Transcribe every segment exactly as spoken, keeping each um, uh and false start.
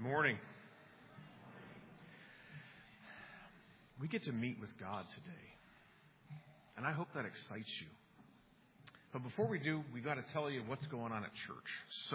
morning. We get to meet with God today, and I hope that excites you. But before we do, we got to tell you what's going on at church.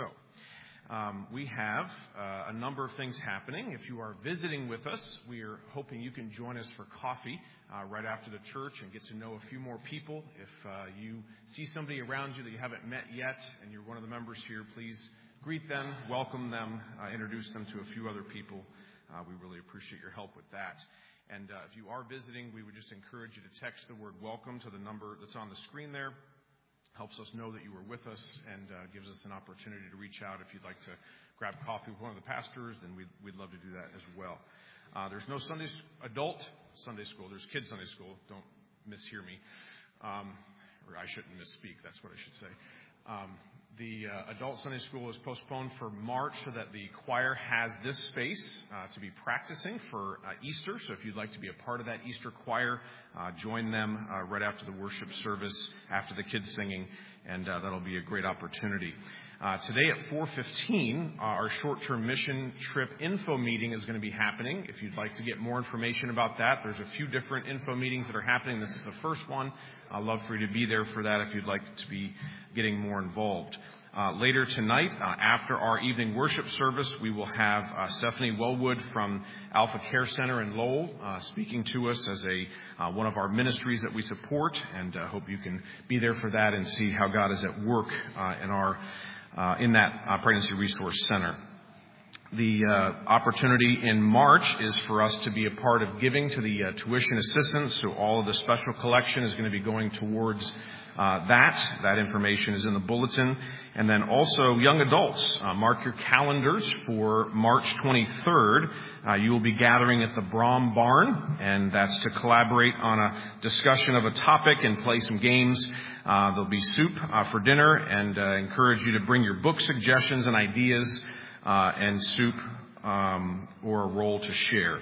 So, um, we have uh, a number of things happening. If you are visiting with us, we are hoping you can join us for coffee uh, right after the church and get to know a few more people. If uh, you see somebody around you that you haven't met yet, and you're one of the members here, please greet them, welcome them, uh, introduce them to a few other people. Uh, we really appreciate your help with that. And uh, if you are visiting, we would just encourage you to text the word welcome to the number that's on the screen there. Helps us know that you were with us and uh, gives us an opportunity to reach out. If you'd like to grab coffee with one of the pastors, then we'd, we'd love to do that as well. Uh, there's no Sunday adult Sunday school. There's kids Sunday school. Don't mishear me. Um, or I shouldn't misspeak. That's what I should say. Um, the uh, adult Sunday school is postponed for March so that the choir has this space uh, to be practicing for uh, Easter. So if you'd like to be a part of that Easter choir, uh, join them uh, right after the worship service, after the kids singing, and uh, that'll be a great opportunity. Uh, today at four fifteen, uh, our short-term mission trip info meeting is going to be happening. If you'd like to get more information about that, there's a few different info meetings that are happening. This is the first one. I'd love for you to be there for that if you'd like to be getting more involved. Uh, later tonight, uh, after our evening worship service, we will have uh, Stephanie Wellwood from Alpha Care Center in Lowell uh, speaking to us as a uh, one of our ministries that we support, and I uh, hope you can be there for that and see how God is at work uh, in our uh, in that uh, pregnancy resource center. The uh, opportunity in March is for us to be a part of giving to the uh, tuition assistance. So all of the special collection is going to be going towards uh, that. That information is in the bulletin. And then also young adults, uh, mark your calendars for March twenty-third. Uh, you will be gathering at the Brom Barn, and that's to collaborate on a discussion of a topic and play some games. Uh, there'll be soup uh, for dinner, and uh, encourage you to bring your book suggestions and ideas. Uh, and soup um, or a roll to share.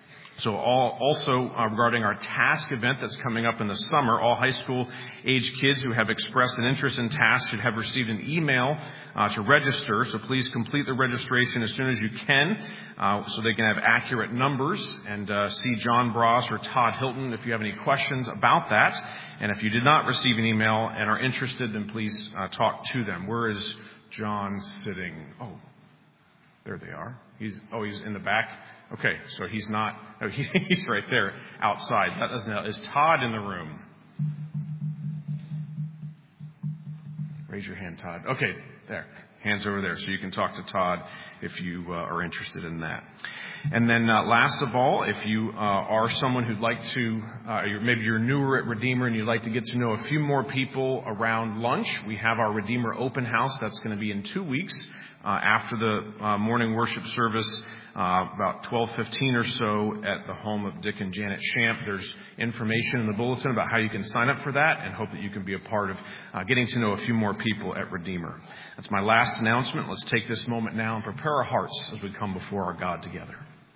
So all, also uh, regarding our task event that's coming up in the summer, all high school age kids who have expressed an interest in tasks should have received an email uh, to register. So please complete the registration as soon as you can uh, so they can have accurate numbers, and uh, see John Bross or Todd Hilton if you have any questions about that. And if you did not receive an email and are interested, then please uh, talk to them. Where is John sitting? Oh. There they are. He's oh, he's in the back. Okay, so he's not. Oh, he, he's right there outside. That doesn't help. Is Todd in the room? Raise your hand, Todd. Okay, there. Hands over there, so you can talk to Todd if you uh, are interested in that. And then uh, last of all, if you uh, are someone who'd like to, uh, you're, maybe you're newer at Redeemer and you'd like to get to know a few more people around lunch, we have our Redeemer Open House. That's going to be in two weeks. Uh, after the uh, morning worship service, uh, about twelve fifteen or so at the home of Dick and Janet Shamp. There's information in the bulletin about how you can sign up for that, and hope that you can be a part of uh, getting to know a few more people at Redeemer. That's my last announcement. Let's take this moment now and prepare our hearts as we come before our God together.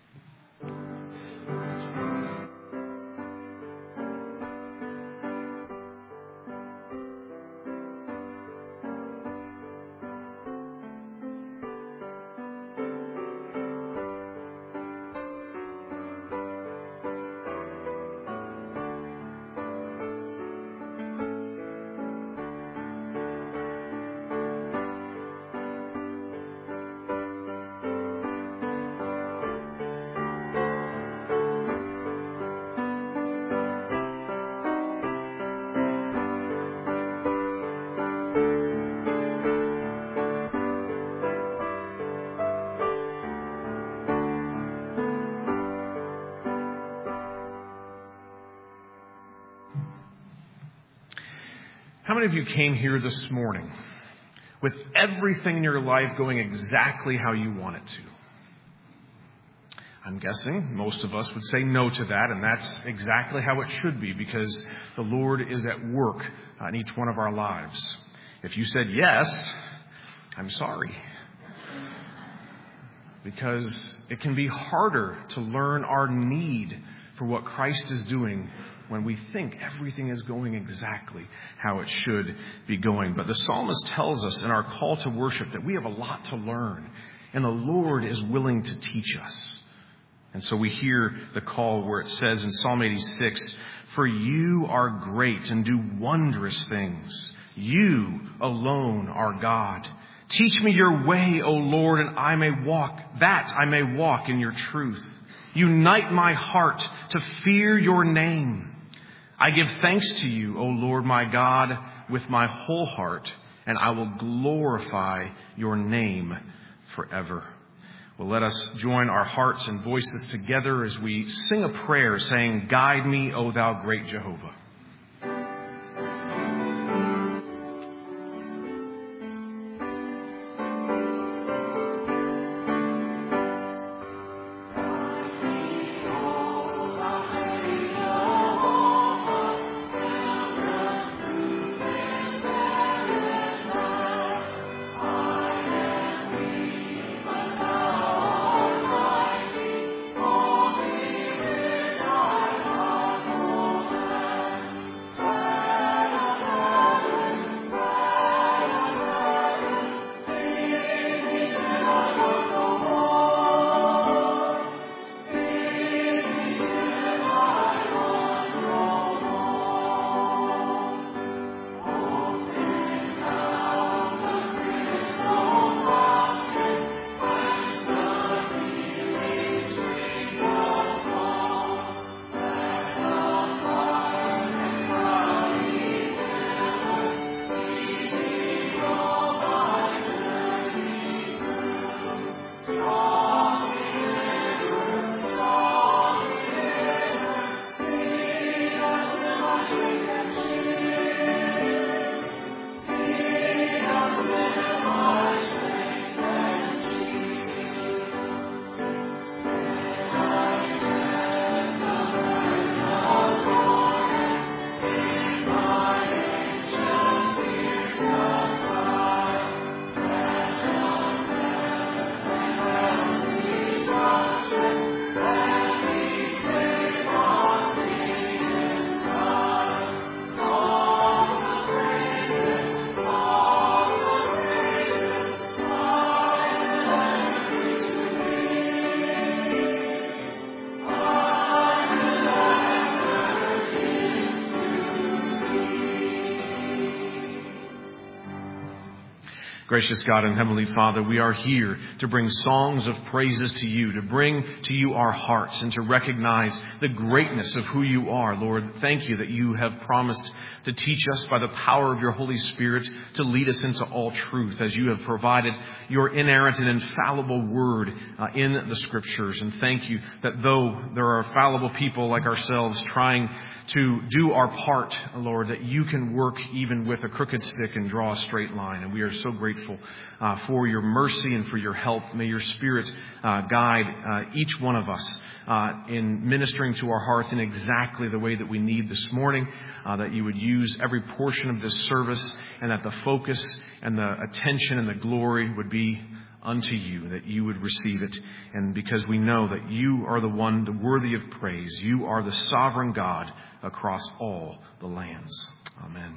How many of you came here this morning with everything in your life going exactly how you want it to? I'm guessing most of us would say no to that, and that's exactly how it should be, because the Lord is at work in each one of our lives. If you said yes, I'm sorry, because it can be harder to learn our need for what Christ is doing when we think everything is going exactly how it should be going. But the psalmist tells us in our call to worship that we have a lot to learn And the Lord is willing to teach us. And so we hear the call where it says in Psalm eighty-six, "For you are great and do wondrous things. You alone are God. Teach me your way, O Lord, and I may walk, that I may walk in your truth. Unite my heart to fear your name. I give thanks to you, O Lord my God, with my whole heart, and I will glorify your name forever." Well, let us join our hearts and voices together as we sing a prayer saying, "Guide me, O thou great Jehovah." Gracious God and Heavenly Father, we are here to bring songs of praises to you, to bring to you our hearts and to recognize the greatness of who you are. Lord, thank you that you have promised to teach us by the power of your Holy Spirit to lead us into all truth, as you have provided your inerrant and infallible word uh, in the Scriptures. And thank you that though there are fallible people like ourselves trying to do our part, Lord, that you can work even with a crooked stick and draw a straight line. And we are so grateful uh, for your mercy and for your help. May your Spirit uh, guide uh, each one of us uh, in ministering to our hearts in exactly the way that we need this morning, uh, that you would use every portion of this service, and that the focus and the attention and the glory would be unto you, that you would receive it. And because we know that you are the one the worthy of praise, you are the sovereign God across all the lands. Amen.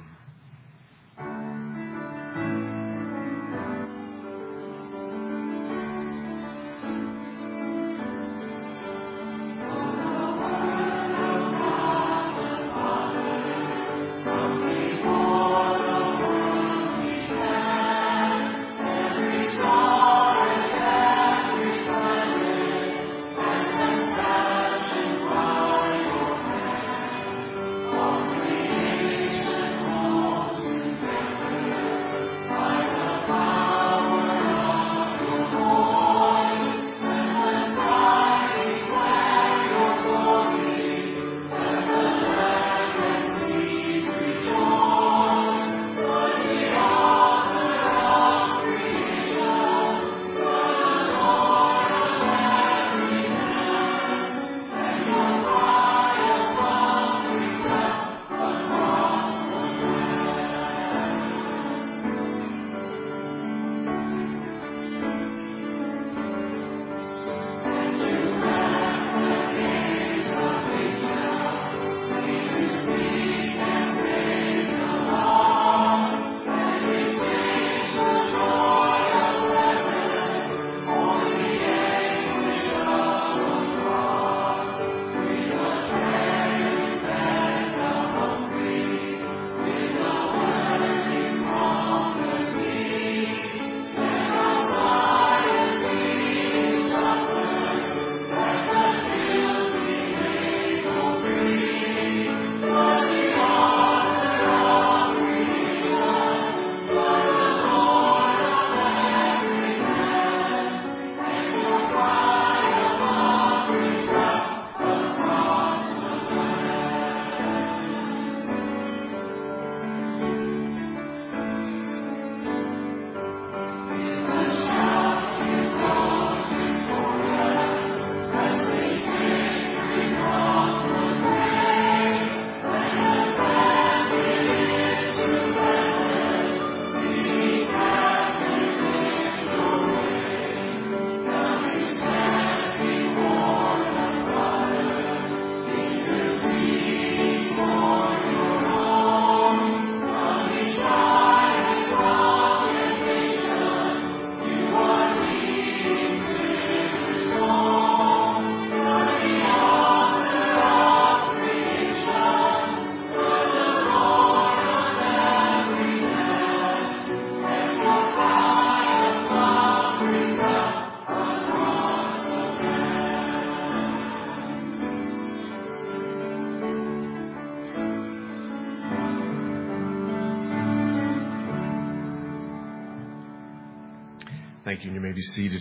Thank you. You may be seated.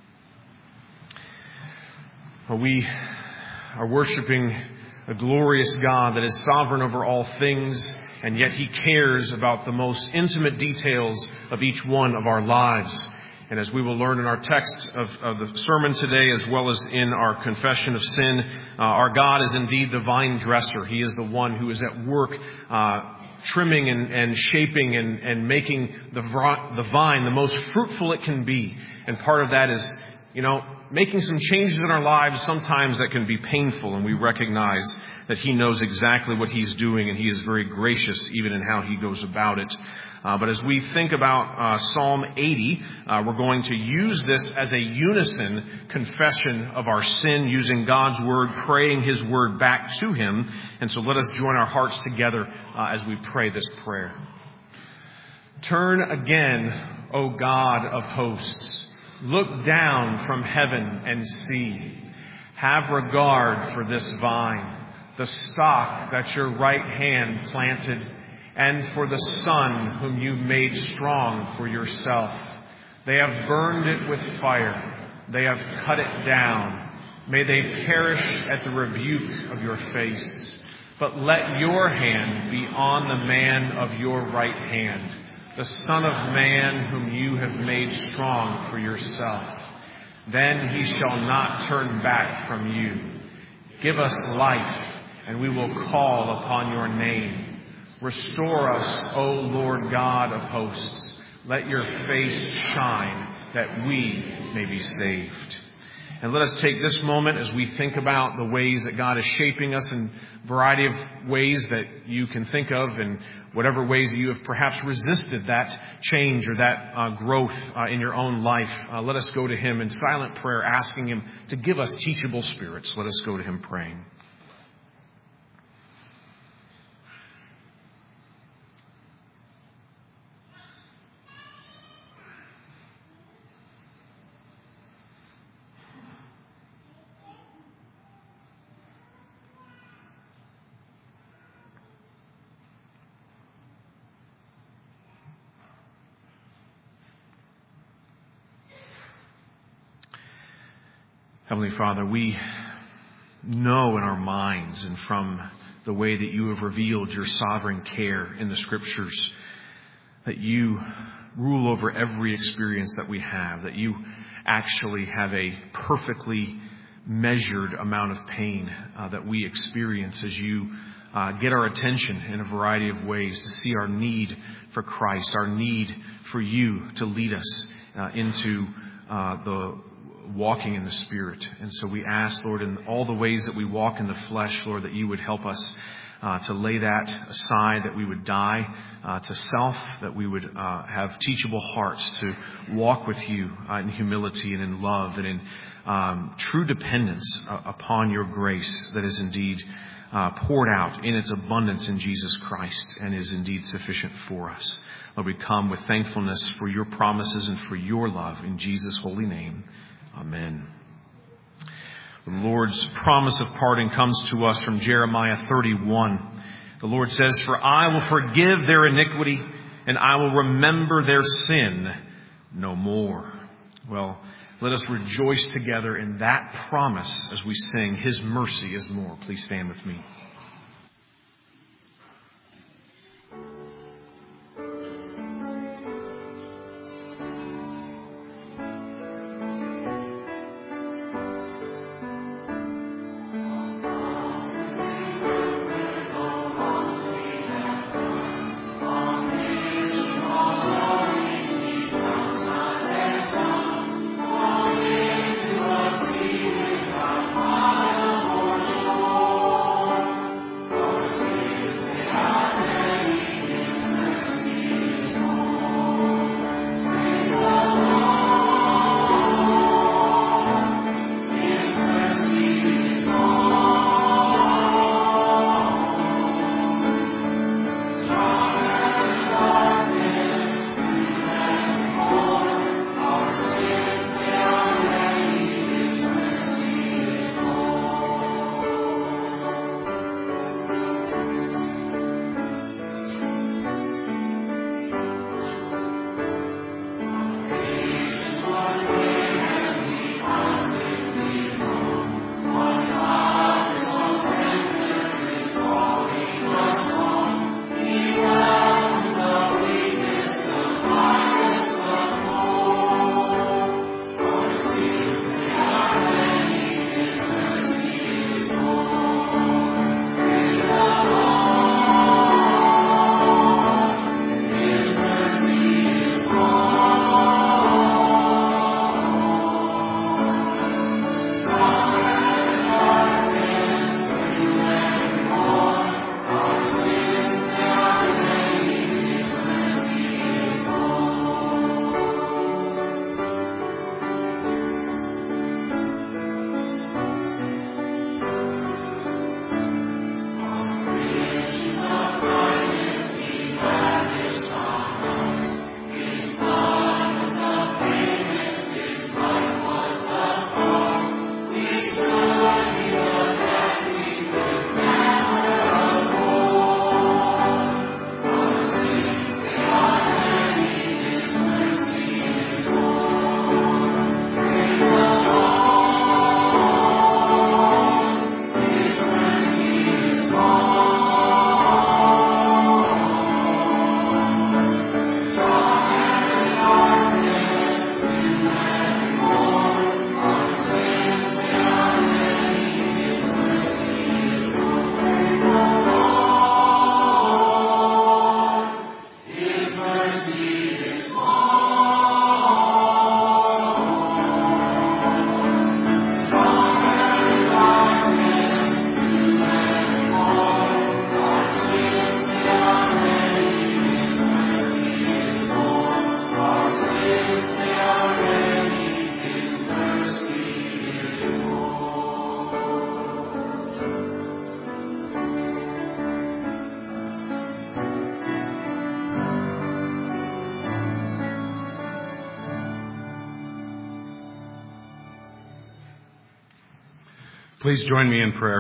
We are worshiping a glorious God that is sovereign over all things, and yet He cares about the most intimate details of each one of our lives. And as we will learn in our text of, of the sermon today, as well as in our confession of sin, uh, our God is indeed the vine dresser. He is the one who is at work uh, trimming and, and shaping and, and making the, the vine the most fruitful it can be. And part of that is, you know, making some changes in our lives sometimes that can be painful, and we recognize that He knows exactly what He's doing, and He is very gracious even in how He goes about it. Uh, but as we think about uh, Psalm eighty, uh, we're going to use this as a unison confession of our sin, using God's Word, praying His Word back to Him. And so let us join our hearts together uh, as we pray this prayer. Turn again, O God of hosts. Look down from heaven and see. Have regard for this vine, the stock that your right hand planted, and for the Son whom you made strong for yourself. They have burned it with fire. They have cut it down. May they perish at the rebuke of your face. But let your hand be on the man of your right hand, the Son of Man whom you have made strong for yourself. Then he shall not turn back from you. Give us life, and we will call upon your name. Restore us, O Lord God of hosts. Let your face shine, that we may be saved. And let us take this moment as we think about the ways that God is shaping us in a variety of ways that you can think of, and whatever ways that you have perhaps resisted that change or that uh, growth uh, in your own life. Uh, let us go to Him in silent prayer, asking Him to give us teachable spirits. Let us go to Him praying. Heavenly Father, we know in our minds and from the way that you have revealed your sovereign care in the Scriptures that you rule over every experience that we have, that you actually have a perfectly measured amount of pain uh, that we experience as you uh, get our attention in a variety of ways to see our need for Christ, our need for you to lead us uh, into uh, the walking in the Spirit. And so we ask, Lord, in all the ways that we walk in the flesh, Lord, that you would help us uh, to lay that aside, that we would die uh, to self, that we would uh, have teachable hearts to walk with you uh, in humility and in love and in um, true dependence uh, upon your grace that is indeed uh, poured out in its abundance in Jesus Christ and is indeed sufficient for us. Lord, we come with thankfulness for your promises and for your love in Jesus' holy name. Amen. The Lord's promise of pardon comes to us from Jeremiah thirty-one. The Lord says, "For I will forgive their iniquity, and I will remember their sin no more." Well, let us rejoice together in that promise as we sing, "His mercy is more." Please stand with me. Please join me in prayer.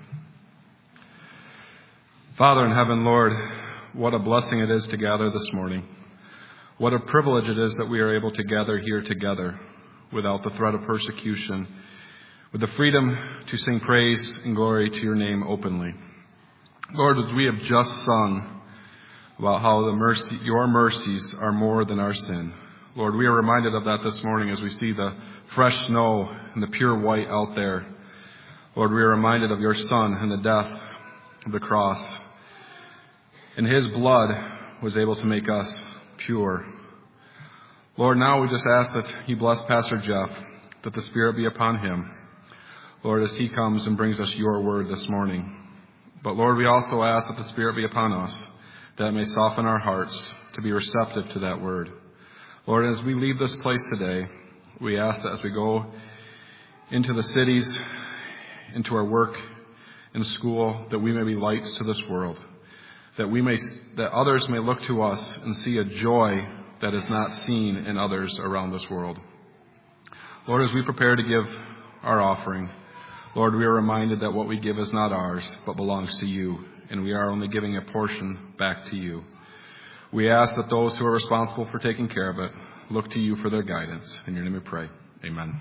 Father in heaven, Lord, what a blessing it is to gather this morning. What a privilege it is that we are able to gather here together without the threat of persecution, with the freedom to sing praise and glory to your name openly. Lord, as we have just sung about how the mercy, your mercies are more than our sin. Lord, we are reminded of that this morning as we see the fresh snow and the pure white out there. Lord, we are reminded of your Son and the death of the cross. And his blood was able to make us pure. Lord, now we just ask that you bless Pastor Jeff, that the Spirit be upon him. Lord, as he comes and brings us your word this morning. But Lord, we also ask that the Spirit be upon us, that it may soften our hearts to be receptive to that word. Lord, as we leave this place today, we ask that as we go into the cities, into our work in school, that we may be lights to this world, that we may, that others may look to us and see a joy that is not seen in others around this world. Lord, as we prepare to give our offering, Lord, we are reminded that what we give is not ours, but belongs to you, and we are only giving a portion back to you. We ask that those who are responsible for taking care of it look to you for their guidance. In your name we pray. Amen.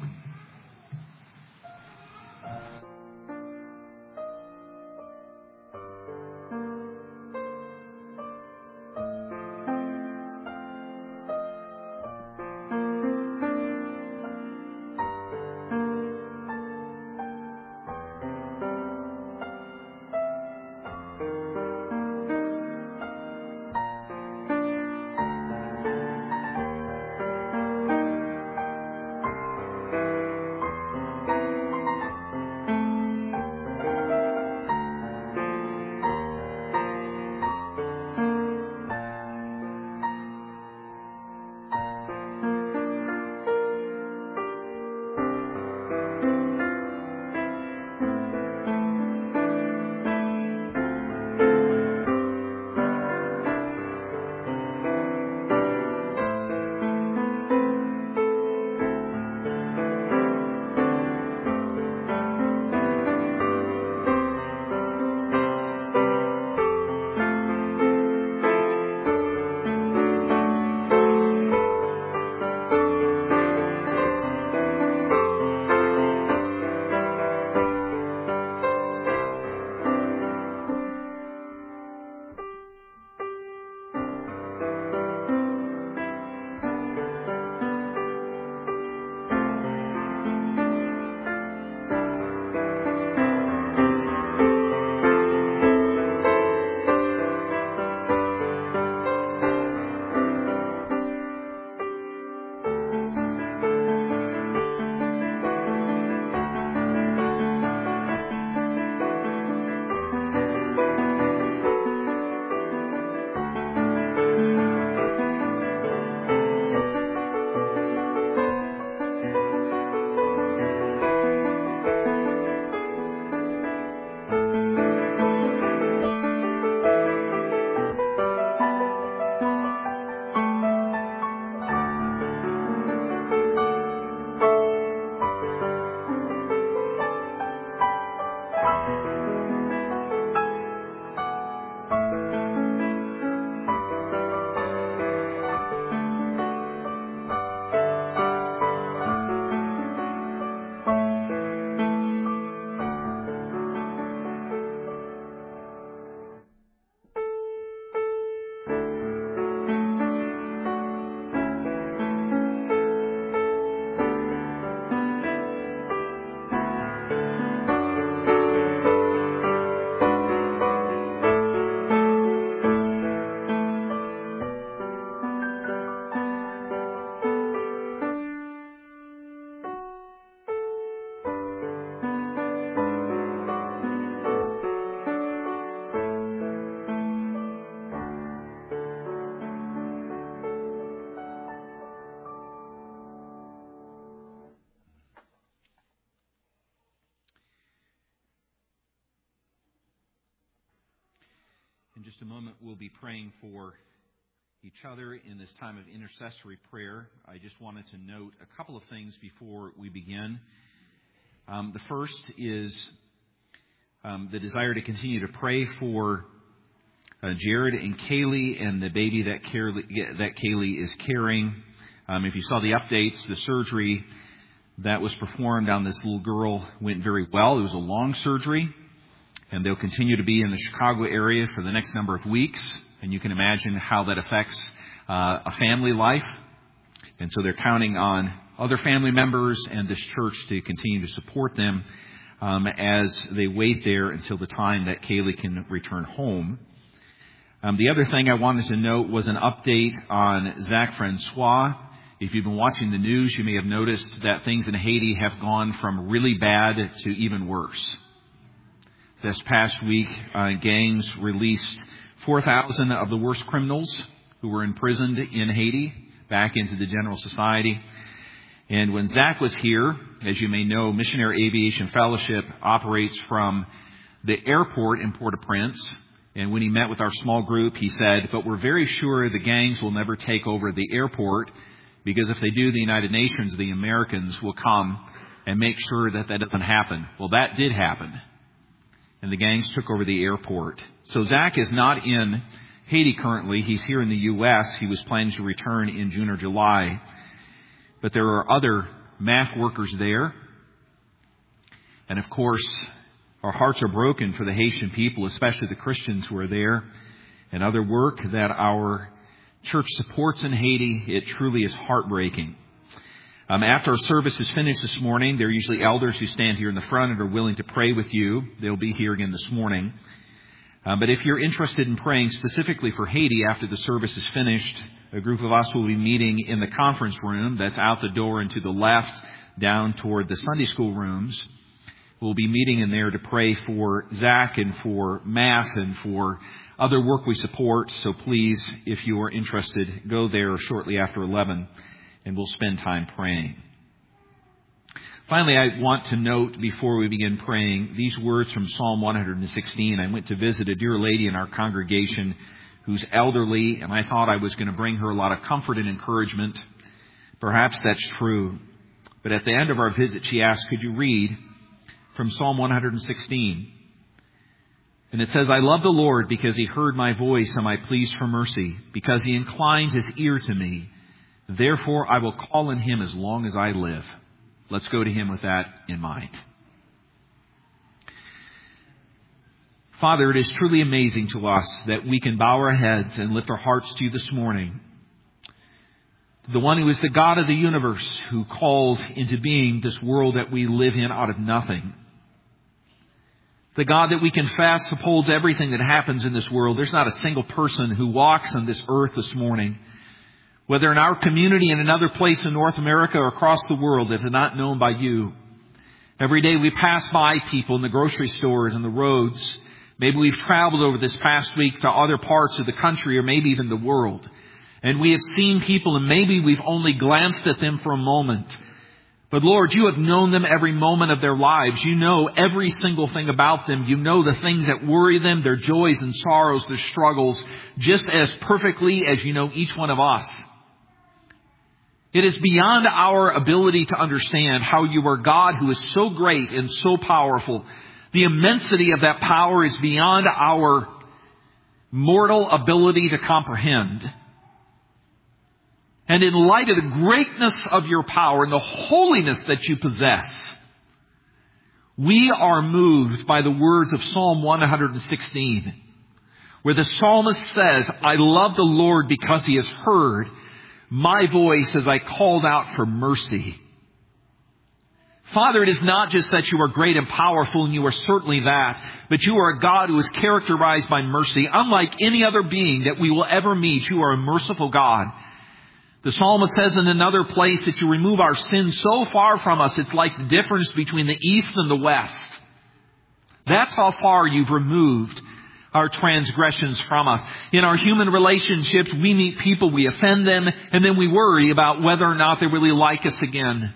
In just a moment, we'll be praying for each other in this time of intercessory prayer. I just wanted to note a couple of things before we begin. Um, the first is um, the desire to continue to pray for uh, Jared and Kaylee and the baby that, Kaylee, that Kaylee is carrying. Um, if you saw the updates, the surgery that was performed on this little girl went very well. It was a long surgery, and they'll continue to be in the Chicago area for the next number of weeks. And you can imagine how that affects uh, a family life. And so they're counting on other family members and this church to continue to support them um, as they wait there until the time that Kaylee can return home. Um, the other thing I wanted to note was an update on Zach Francois. If you've been watching the news, you may have noticed that things in Haiti have gone from really bad to even worse. This past week, uh, gangs released four thousand of the worst criminals who were imprisoned in Haiti back into the general society. And when Zach was here, as you may know, Missionary Aviation Fellowship operates from the airport in Port-au-Prince. And when he met with our small group, he said, but we're very sure the gangs will never take over the airport, because if they do, the United Nations, the Americans, will come and make sure that that doesn't happen. Well, that did happen. And the gangs took over the airport. So Zach is not in Haiti currently. He's here in the U S. He was planning to return in June or July. But there are other math workers there. And of course, our hearts are broken for the Haitian people, especially the Christians who are there, and other work that our church supports in Haiti. It truly is heartbreaking. Um, after our service is finished this morning, there are usually elders who stand here in the front and are willing to pray with you. They'll be here again this morning. Uh, but if you're interested in praying specifically for Haiti after the service is finished, a group of us will be meeting in the conference room that's out the door and to the left down toward the Sunday school rooms. We'll be meeting in there to pray for Zach and for math and for other work we support. So please, if you are interested, go there shortly after eleven and we'll spend time praying. Finally, I want to note before we begin praying these words from Psalm one sixteen. I went to visit a dear lady in our congregation who's elderly, and I thought I was going to bring her a lot of comfort and encouragement. Perhaps that's true. But at the end of our visit, she asked, could you read from Psalm one sixteen? And it says, I love the Lord because he heard my voice and my pleas for mercy, because he inclined his ear to me. Therefore, I will call on him as long as I live. Let's go to him with that in mind. Father, it is truly amazing to us that we can bow our heads and lift our hearts to you this morning. The one who is the God of the universe, who calls into being this world that we live in out of nothing. The God that we confess upholds everything that happens in this world. There's not a single person who walks on this earth this morning, whether in our community, in another place in North America, or across the world, that is not known by you. Every day we pass by people in the grocery stores and the roads. Maybe we've traveled over this past week to other parts of the country or maybe even the world. And we have seen people and maybe we've only glanced at them for a moment. But Lord, you have known them every moment of their lives. You know every single thing about them. You know the things that worry them, their joys and sorrows, their struggles, just as perfectly as you know each one of us. It is beyond our ability to understand how you are God who is so great and so powerful. The immensity of that power is beyond our mortal ability to comprehend. And in light of the greatness of your power and the holiness that you possess, we are moved by the words of Psalm one sixteen, where the psalmist says, I love the Lord because he has heard my voice as I called out for mercy. Father, it is not just that you are great and powerful, and you are certainly that, but you are a God who is characterized by mercy. Unlike any other being that we will ever meet, you are a merciful God. The psalmist says in another place that you remove our sins so far from us, it's like the difference between the east and the west. That's how far you've removed our transgressions from us. In our human relationships, we meet people, we offend them, and then we worry about whether or not they really like us again.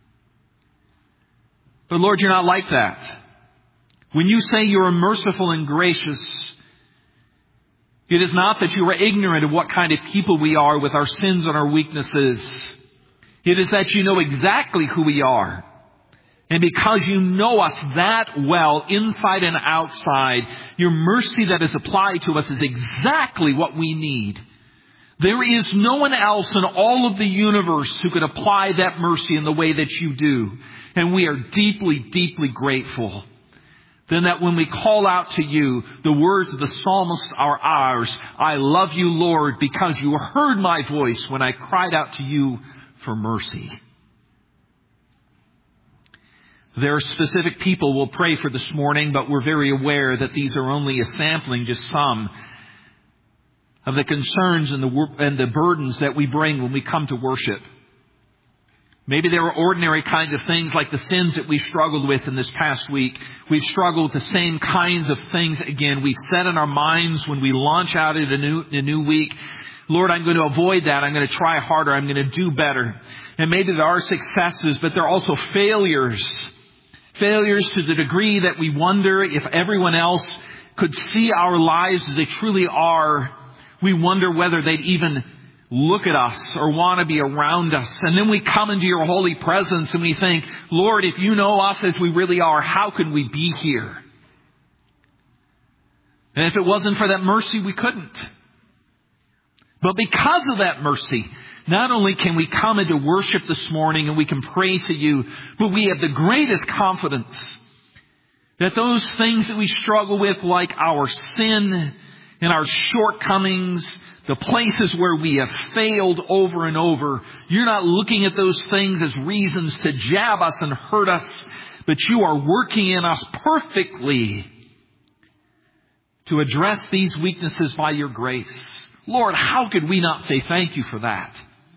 But Lord, you're not like that. When you say you are merciful and gracious, it is not that you are ignorant of what kind of people we are with our sins and our weaknesses. It is that you know exactly who we are. And because you know us that well, inside and outside, your mercy that is applied to us is exactly what we need. There is no one else in all of the universe who could apply that mercy in the way that you do. And we are deeply, deeply grateful. Then that when we call out to you, the words of the psalmist are ours. I love you, Lord, because you heard my voice when I cried out to you for mercy. There are specific people we'll pray for this morning, but we're very aware that these are only a sampling, just some of the concerns and the and the burdens that we bring when we come to worship. Maybe there are ordinary kinds of things like the sins that we've struggled with in this past week. We've struggled with the same kinds of things again. We've set in our minds when we launch out into a new, a new week, Lord, I'm going to avoid that. I'm going to try harder. I'm going to do better. And maybe there are successes, but there are also failures. Failures to the degree that we wonder if everyone else could see our lives as they truly are. We wonder whether they'd even look at us or want to be around us. And then we come into your holy presence and we think, Lord, if you know us as we really are, how could we be here? And if it wasn't for that mercy, we couldn't. But because of that mercy, not only can we come into worship this morning and we can pray to you, but we have the greatest confidence that those things that we struggle with, like our sin and our shortcomings, the places where we have failed over and over, you're not looking at those things as reasons to jab us and hurt us, but you are working in us perfectly to address these weaknesses by your grace. Lord, how could we not say thank you for that?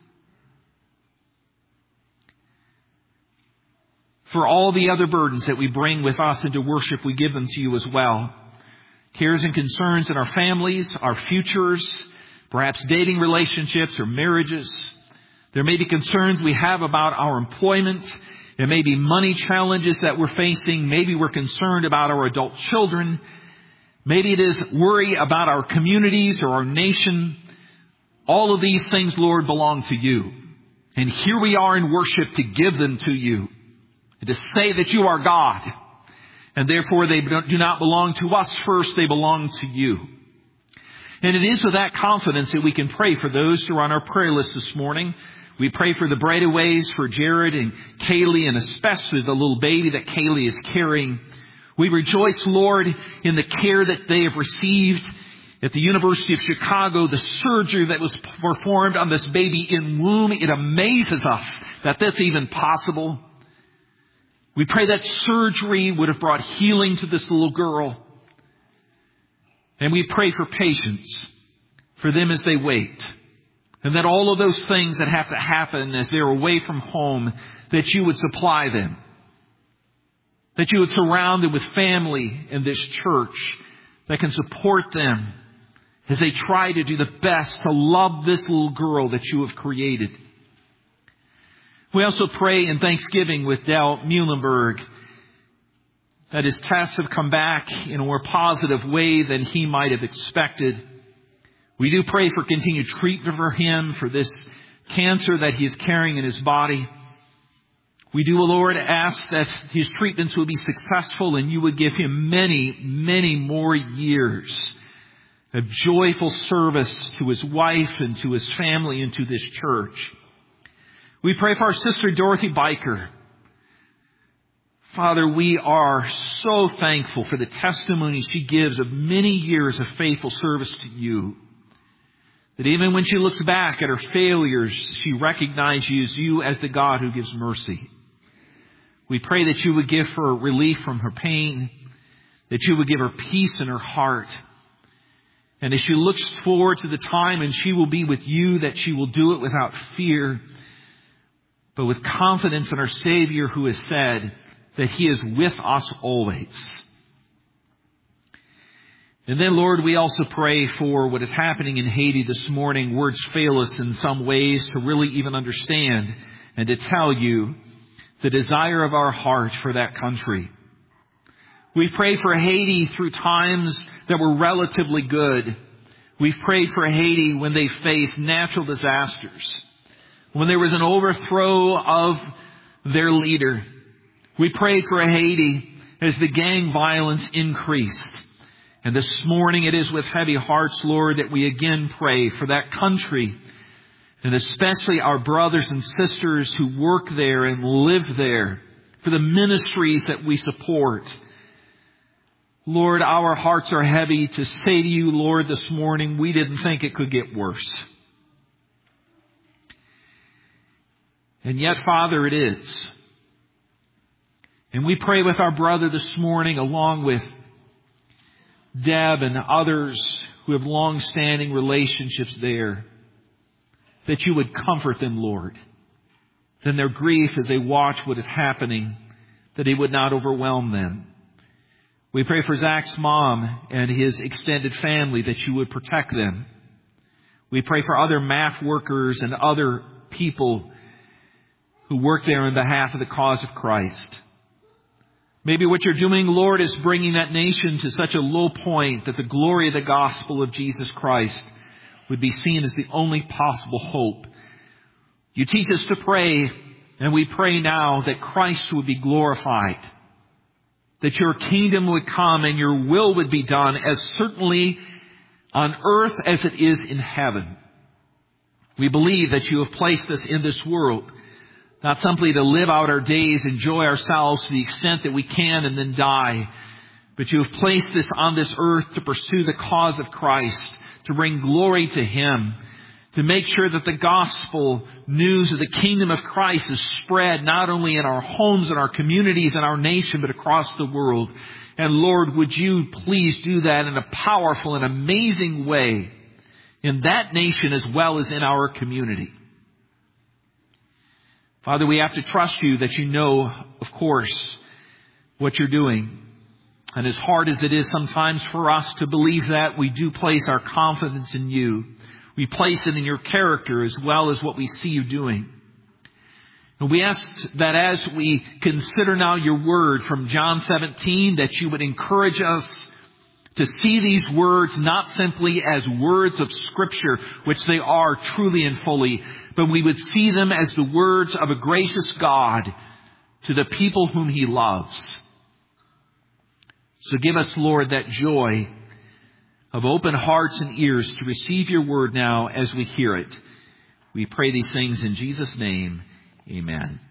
For all the other burdens that we bring with us into worship, we give them to you as well. Cares and concerns in our families, our futures, perhaps dating relationships or marriages. There may be concerns we have about our employment. There may be money challenges that we're facing. Maybe we're concerned about our adult children. Maybe it is worry about our communities or our nation. All of these things, Lord, belong to you. And here we are in worship to give them to you. And to say that you are God. And therefore they do not belong to us first, they belong to you. And it is with that confidence that we can pray for those who are on our prayer list this morning. We pray for the Braidaways, for Jared and Kaylee, and especially the little baby that Kaylee is carrying. We rejoice, Lord, in the care that they have received at the University of Chicago, the surgery that was performed on this baby in womb. It amazes us that that's even possible. We pray that surgery would have brought healing to this little girl. And we pray for patience for them as they wait. And that all of those things that have to happen as they're away from home, that you would supply them. That you would surround them with family in this church that can support them as they try to do the best to love this little girl that you have created. We also pray in thanksgiving with Dell Muhlenberg that his tests have come back in a more positive way than he might have expected. We do pray for continued treatment for him for this cancer that he is carrying in his body. We do, Lord, ask that his treatments will be successful and you would give him many, many more years of joyful service to his wife and to his family and to this church. We pray for our sister Dorothy Biker. Father, we are so thankful for the testimony she gives of many years of faithful service to you. That even when she looks back at her failures, she recognizes you as the God who gives mercy. We pray that you would give her relief from her pain, that you would give her peace in her heart. And as she looks forward to the time and she will be with you, that she will do it without fear, but with confidence in our Savior who has said that He is with us always. And then, Lord, we also pray for what is happening in Haiti this morning. Words fail us in some ways to really even understand and to tell you the desire of our heart for that country. We pray for Haiti through times that were relatively good. We've prayed for Haiti when they faced natural disasters, when there was an overthrow of their leader, We prayed for Haiti as the gang violence increased. And this morning it is with heavy hearts, Lord, that we again pray for that country, and especially our brothers and sisters who work there and live there, for the ministries that we support. Lord, our hearts are heavy to say to you, Lord, this morning, we didn't think it could get worse. And yet, Father, it is. And we pray with our brother this morning, along with Deb and others who have long-standing relationships there, that you would comfort them, Lord. Then their grief as they watch what is happening, that it would not overwhelm them. We pray for Zach's mom and his extended family, that you would protect them. We pray for other math workers and other people who work there on behalf of the cause of Christ. Maybe what you're doing, Lord, is bringing that nation to such a low point that the glory of the gospel of Jesus Christ would be seen as the only possible hope. You teach us to pray, and we pray now that Christ would be glorified, that your kingdom would come and your will would be done as certainly on earth as it is in heaven. We believe that you have placed us in this world, not simply to live out our days, enjoy ourselves to the extent that we can and then die, but you have placed us on this earth to pursue the cause of Christ, to bring glory to Him, to make sure that the gospel news of the kingdom of Christ is spread not only in our homes and our communities and our nation, but across the world. And Lord, would you please do that in a powerful and amazing way in that nation as well as in our community. Father, we have to trust you that you know, of course, what you're doing. And as hard as it is sometimes for us to believe that, we do place our confidence in you. We place it in your character as well as what we see you doing. And we ask that as we consider now your word from John seventeen, that you would encourage us to see these words not simply as words of Scripture, which they are truly and fully, but we would see them as the words of a gracious God to the people whom He loves. So give us, Lord, that joy of open hearts and ears to receive your word now as we hear it. We pray these things in Jesus' name. Amen.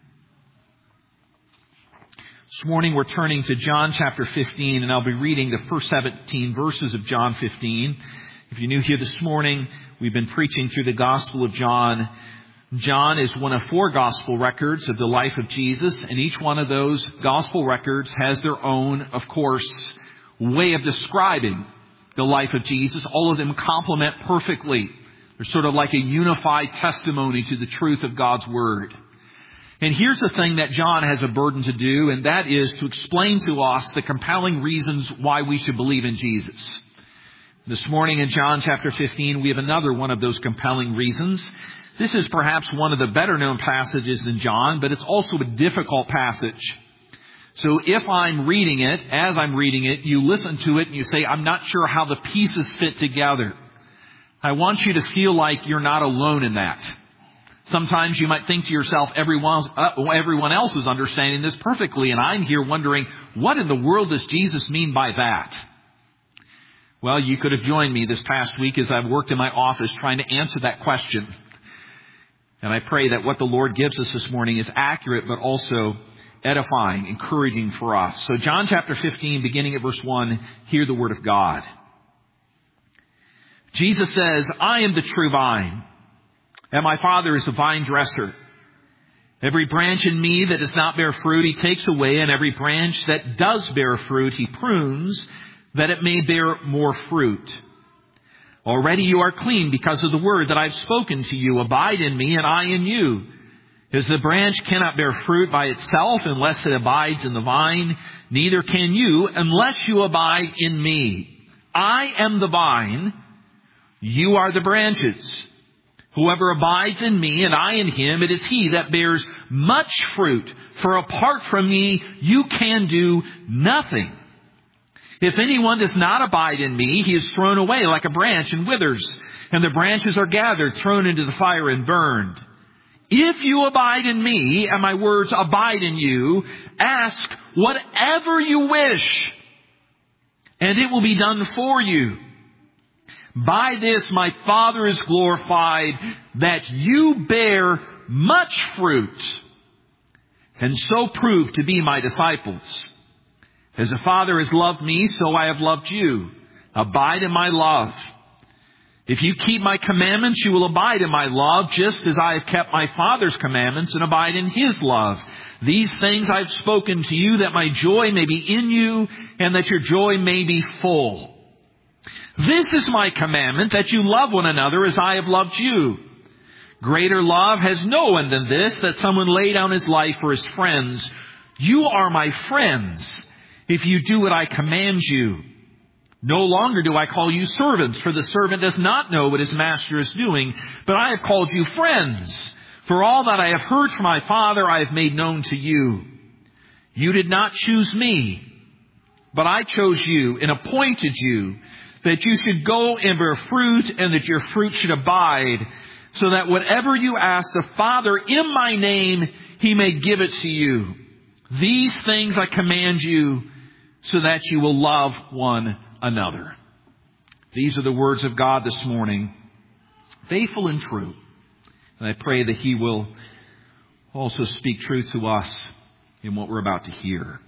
This morning we're turning to John chapter fifteen, and I'll be reading the first seventeen verses of John fifteen. If you're new here this morning, we've been preaching through the Gospel of John. John is one of four Gospel records of the life of Jesus, and each one of those Gospel records has their own, of course, way of describing the life of Jesus. All of them complement perfectly. They're sort of like a unified testimony to the truth of God's Word. And here's the thing that John has a burden to do, and that is to explain to us the compelling reasons why we should believe in Jesus. This morning in John chapter fifteen, we have another one of those compelling reasons. This is perhaps one of the better known passages in John, but it's also a difficult passage. So if I'm reading it, as I'm reading it, you listen to it and you say, I'm not sure how the pieces fit together. I want you to feel like you're not alone in that. Sometimes you might think to yourself, everyone, uh, everyone else is understanding this perfectly, and I'm here wondering, what in the world does Jesus mean by that? Well, you could have joined me this past week as I've worked in my office trying to answer that question. And I pray that what the Lord gives us this morning is accurate, but also edifying, encouraging for us. So John chapter fifteen, beginning at verse one, hear the word of God. Jesus says, I am the true vine, and my Father is the vine dresser. Every branch in me that does not bear fruit, He takes away, and every branch that does bear fruit, He prunes, that it may bear more fruit. Already you are clean because of the word that I've spoken to you. Abide in me, and I in you. As the branch cannot bear fruit by itself unless it abides in the vine, neither can you unless you abide in me. I am the vine, you are the branches. Whoever abides in me and I in him, it is he that bears much fruit. For apart from me, you can do nothing. If anyone does not abide in me, he is thrown away like a branch and withers. And the branches are gathered, thrown into the fire and burned. If you abide in me, and my words abide in you, ask whatever you wish, and it will be done for you. By this my Father is glorified, that you bear much fruit, and so prove to be my disciples. As the Father has loved me, so I have loved you. Abide in my love. If you keep my commandments, you will abide in my love, just as I have kept my Father's commandments and abide in his love. These things I have spoken to you, that my joy may be in you, and that your joy may be full. This is my commandment, that you love one another as I have loved you. Greater love has no one than this, that someone lay down his life for his friends. You are my friends, if you do what I command you. No longer do I call you servants, for the servant does not know what his master is doing, but I have called you friends. For all that I have heard from my Father, I have made known to you. You did not choose me, but I chose you and appointed you, that you should go and bear fruit, and that your fruit should abide, so that whatever you ask the Father in my name, he may give it to you. These things I command you, so that you will love one another. These are the words of God this morning, faithful and true. And I pray that he will also speak truth to us in what we're about to hear.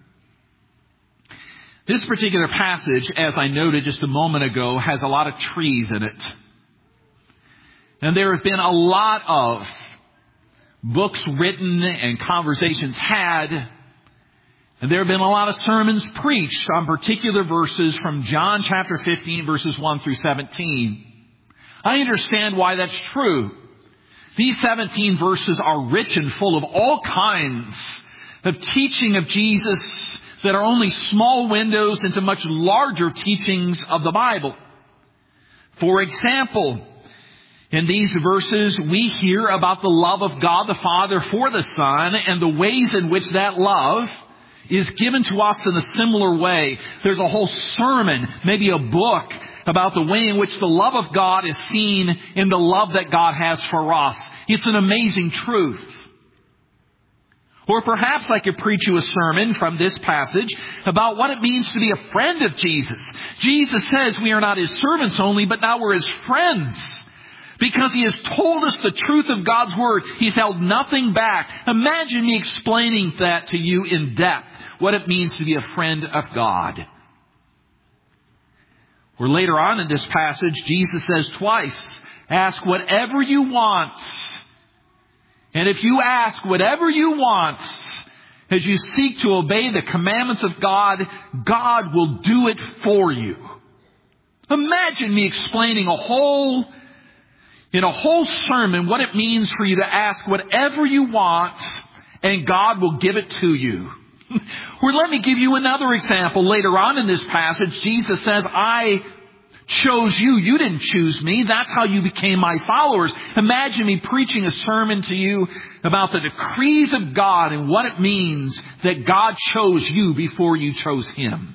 This particular passage, as I noted just a moment ago, has a lot of trees in it. And there have been a lot of books written and conversations had. And there have been a lot of sermons preached on particular verses from John chapter fifteen, verses one through seventeen. I understand why that's true. These seventeen verses are rich and full of all kinds of teaching of Jesus that are only small windows into much larger teachings of the Bible. For example, in these verses, we hear about the love of God the Father for the Son and the ways in which that love is given to us in a similar way. There's a whole sermon, maybe a book, about the way in which the love of God is seen in the love that God has for us. It's an amazing truth. Or perhaps I could preach you a sermon from this passage about what it means to be a friend of Jesus. Jesus says we are not his servants only, but now we're his friends. Because he has told us the truth of God's word. He's held nothing back. Imagine me explaining that to you in depth, what it means to be a friend of God. Or later on in this passage, Jesus says twice, ask whatever you want. And if you ask whatever you want, as you seek to obey the commandments of God, God will do it for you. Imagine me explaining a whole, in a whole sermon what it means for you to ask whatever you want, and God will give it to you. Or let me give you another example. Later on in this passage, Jesus says, I chose you. You didn't choose me. That's how you became my followers. Imagine me preaching a sermon to you about the decrees of God and what it means that God chose you before you chose him.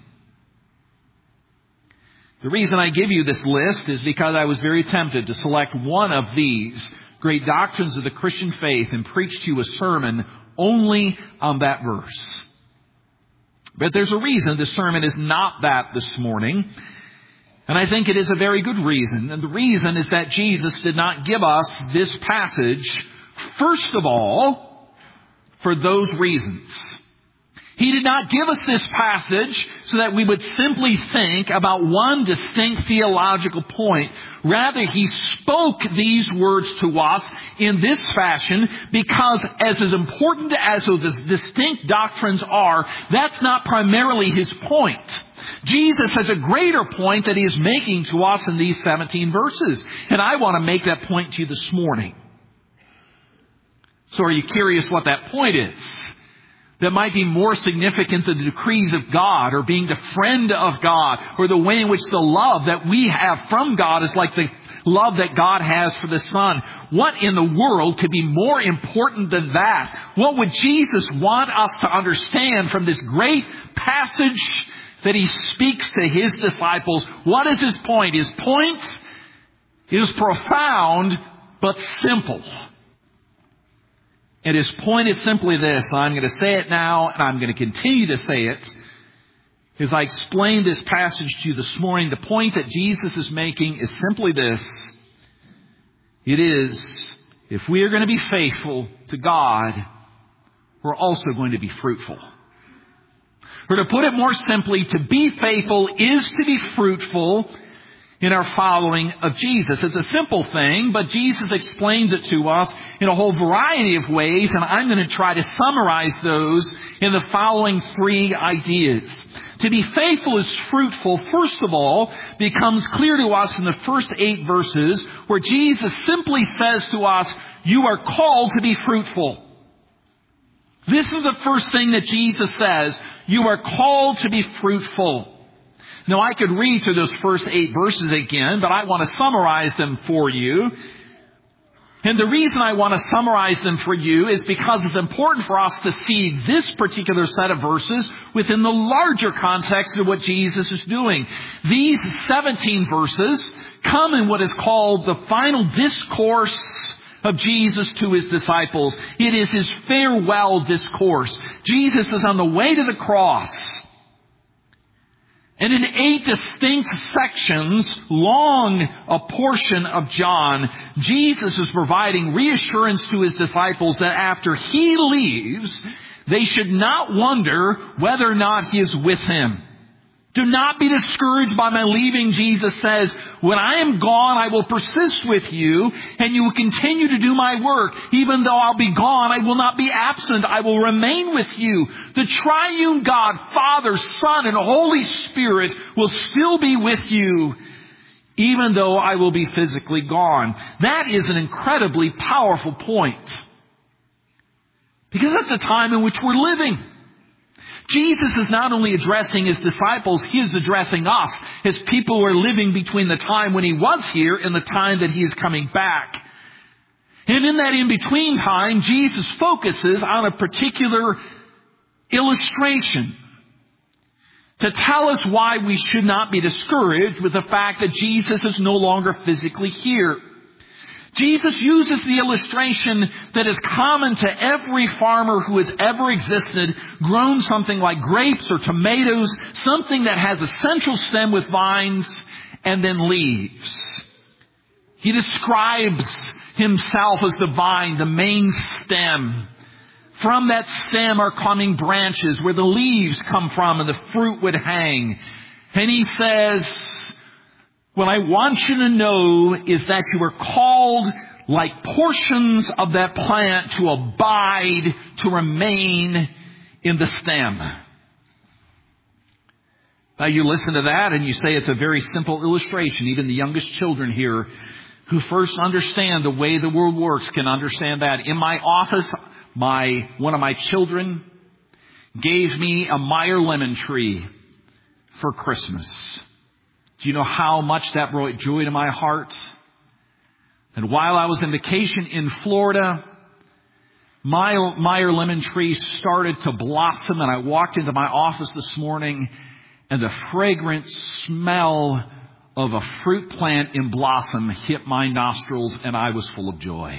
The reason I give you this list is because I was very tempted to select one of these great doctrines of the Christian faith and preach to you a sermon only on that verse. But there's a reason the sermon is not that this morning. And I think it is a very good reason. And the reason is that Jesus did not give us this passage, first of all, for those reasons. He did not give us this passage so that we would simply think about one distinct theological point. Rather, he spoke these words to us in this fashion because as as important as those distinct doctrines are, that's not primarily his point. Jesus has a greater point that he is making to us in these seventeen verses. And I want to make that point to you this morning. So are you curious what that point is? That might be more significant than the decrees of God or being the friend of God or the way in which the love that we have from God is like the love that God has for the Son. What in the world could be more important than that? What would Jesus want us to understand from this great passage that he speaks to his disciples? What is his point? His point is profound but simple. And his point is simply this, and I'm going to say it now, and I'm going to continue to say it. As I explained this passage to you this morning, the point that Jesus is making is simply this. It is, if we are going to be faithful to God, we're also going to be fruitful. Or to put it more simply, to be faithful is to be fruitful in our following of Jesus. It's a simple thing, but Jesus explains it to us in a whole variety of ways, and I'm going to try to summarize those in the following three ideas. To be faithful is fruitful, first of all, becomes clear to us in the first eight verses, where Jesus simply says to us, you are called to be fruitful. This is the first thing that Jesus says. You are called to be fruitful. Now, I could read through those first eight verses again, but I want to summarize them for you. And the reason I want to summarize them for you is because it's important for us to see this particular set of verses within the larger context of what Jesus is doing. These seventeen verses come in what is called the final discourse of Jesus to his disciples. It is his farewell discourse. Jesus is on the way to the cross. And in eight distinct sections, long a portion of John, Jesus is providing reassurance to his disciples that after he leaves, they should not wonder whether or not he is with him. Do not be discouraged by my leaving, Jesus says. When I am gone, I will persist with you, and you will continue to do my work. Even though I'll be gone, I will not be absent. I will remain with you. The triune God, Father, Son, and Holy Spirit will still be with you, even though I will be physically gone. That is an incredibly powerful point, because that's the time in which we're living. Jesus is not only addressing his disciples, he is addressing us as people who are living between the time when he was here and the time that he is coming back. And in that in-between time, Jesus focuses on a particular illustration to tell us why we should not be discouraged with the fact that Jesus is no longer physically here. Jesus uses the illustration that is common to every farmer who has ever existed, grown something like grapes or tomatoes, something that has a central stem with vines and then leaves. He describes himself as the vine, the main stem. From that stem are coming branches where the leaves come from and the fruit would hang. And he says, what I want you to know is that you are called like portions of that plant to abide, to remain in the stem. Now you listen to that and you say it's a very simple illustration. Even the youngest children here who first understand the way the world works can understand that. In my office, my one of my children gave me a Meyer lemon tree for Christmas. Do you know how much that brought joy to my heart? And while I was on vacation in Florida, my Meyer lemon tree started to blossom, and I walked into my office this morning, and the fragrant smell of a fruit plant in blossom hit my nostrils, and I was full of joy.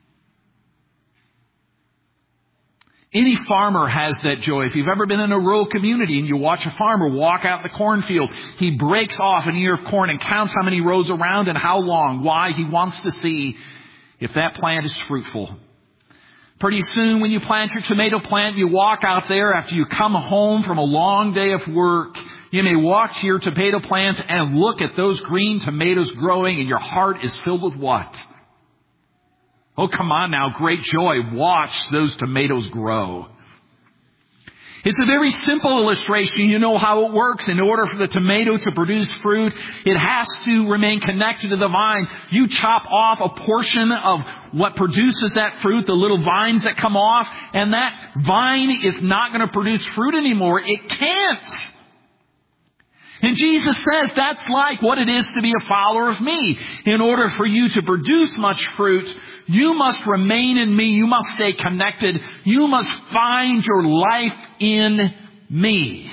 Any farmer has that joy. If you've ever been in a rural community and you watch a farmer walk out the cornfield, he breaks off an ear of corn and counts how many rows around and how long. Why? He wants to see if that plant is fruitful. Pretty soon when you plant your tomato plant, you walk out there after you come home from a long day of work. You may walk to your tomato plant and look at those green tomatoes growing, and your heart is filled with what? Oh, come on now, great joy. Watch those tomatoes grow. It's a very simple illustration. You know how it works. In order for the tomato to produce fruit, it has to remain connected to the vine. You chop off a portion of what produces that fruit, the little vines that come off, and that vine is not going to produce fruit anymore. It can't. And Jesus says that's like what it is to be a follower of me. In order for you to produce much fruit, you must remain in me. You must stay connected. You must find your life in me.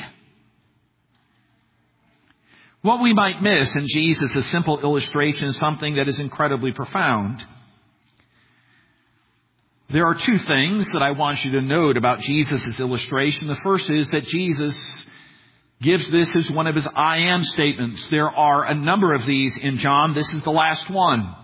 What we might miss in Jesus' simple illustration is something that is incredibly profound. There are two things that I want you to note about Jesus' illustration. The first is that Jesus gives this as one of his I am statements. There are a number of these in John. This is the last one.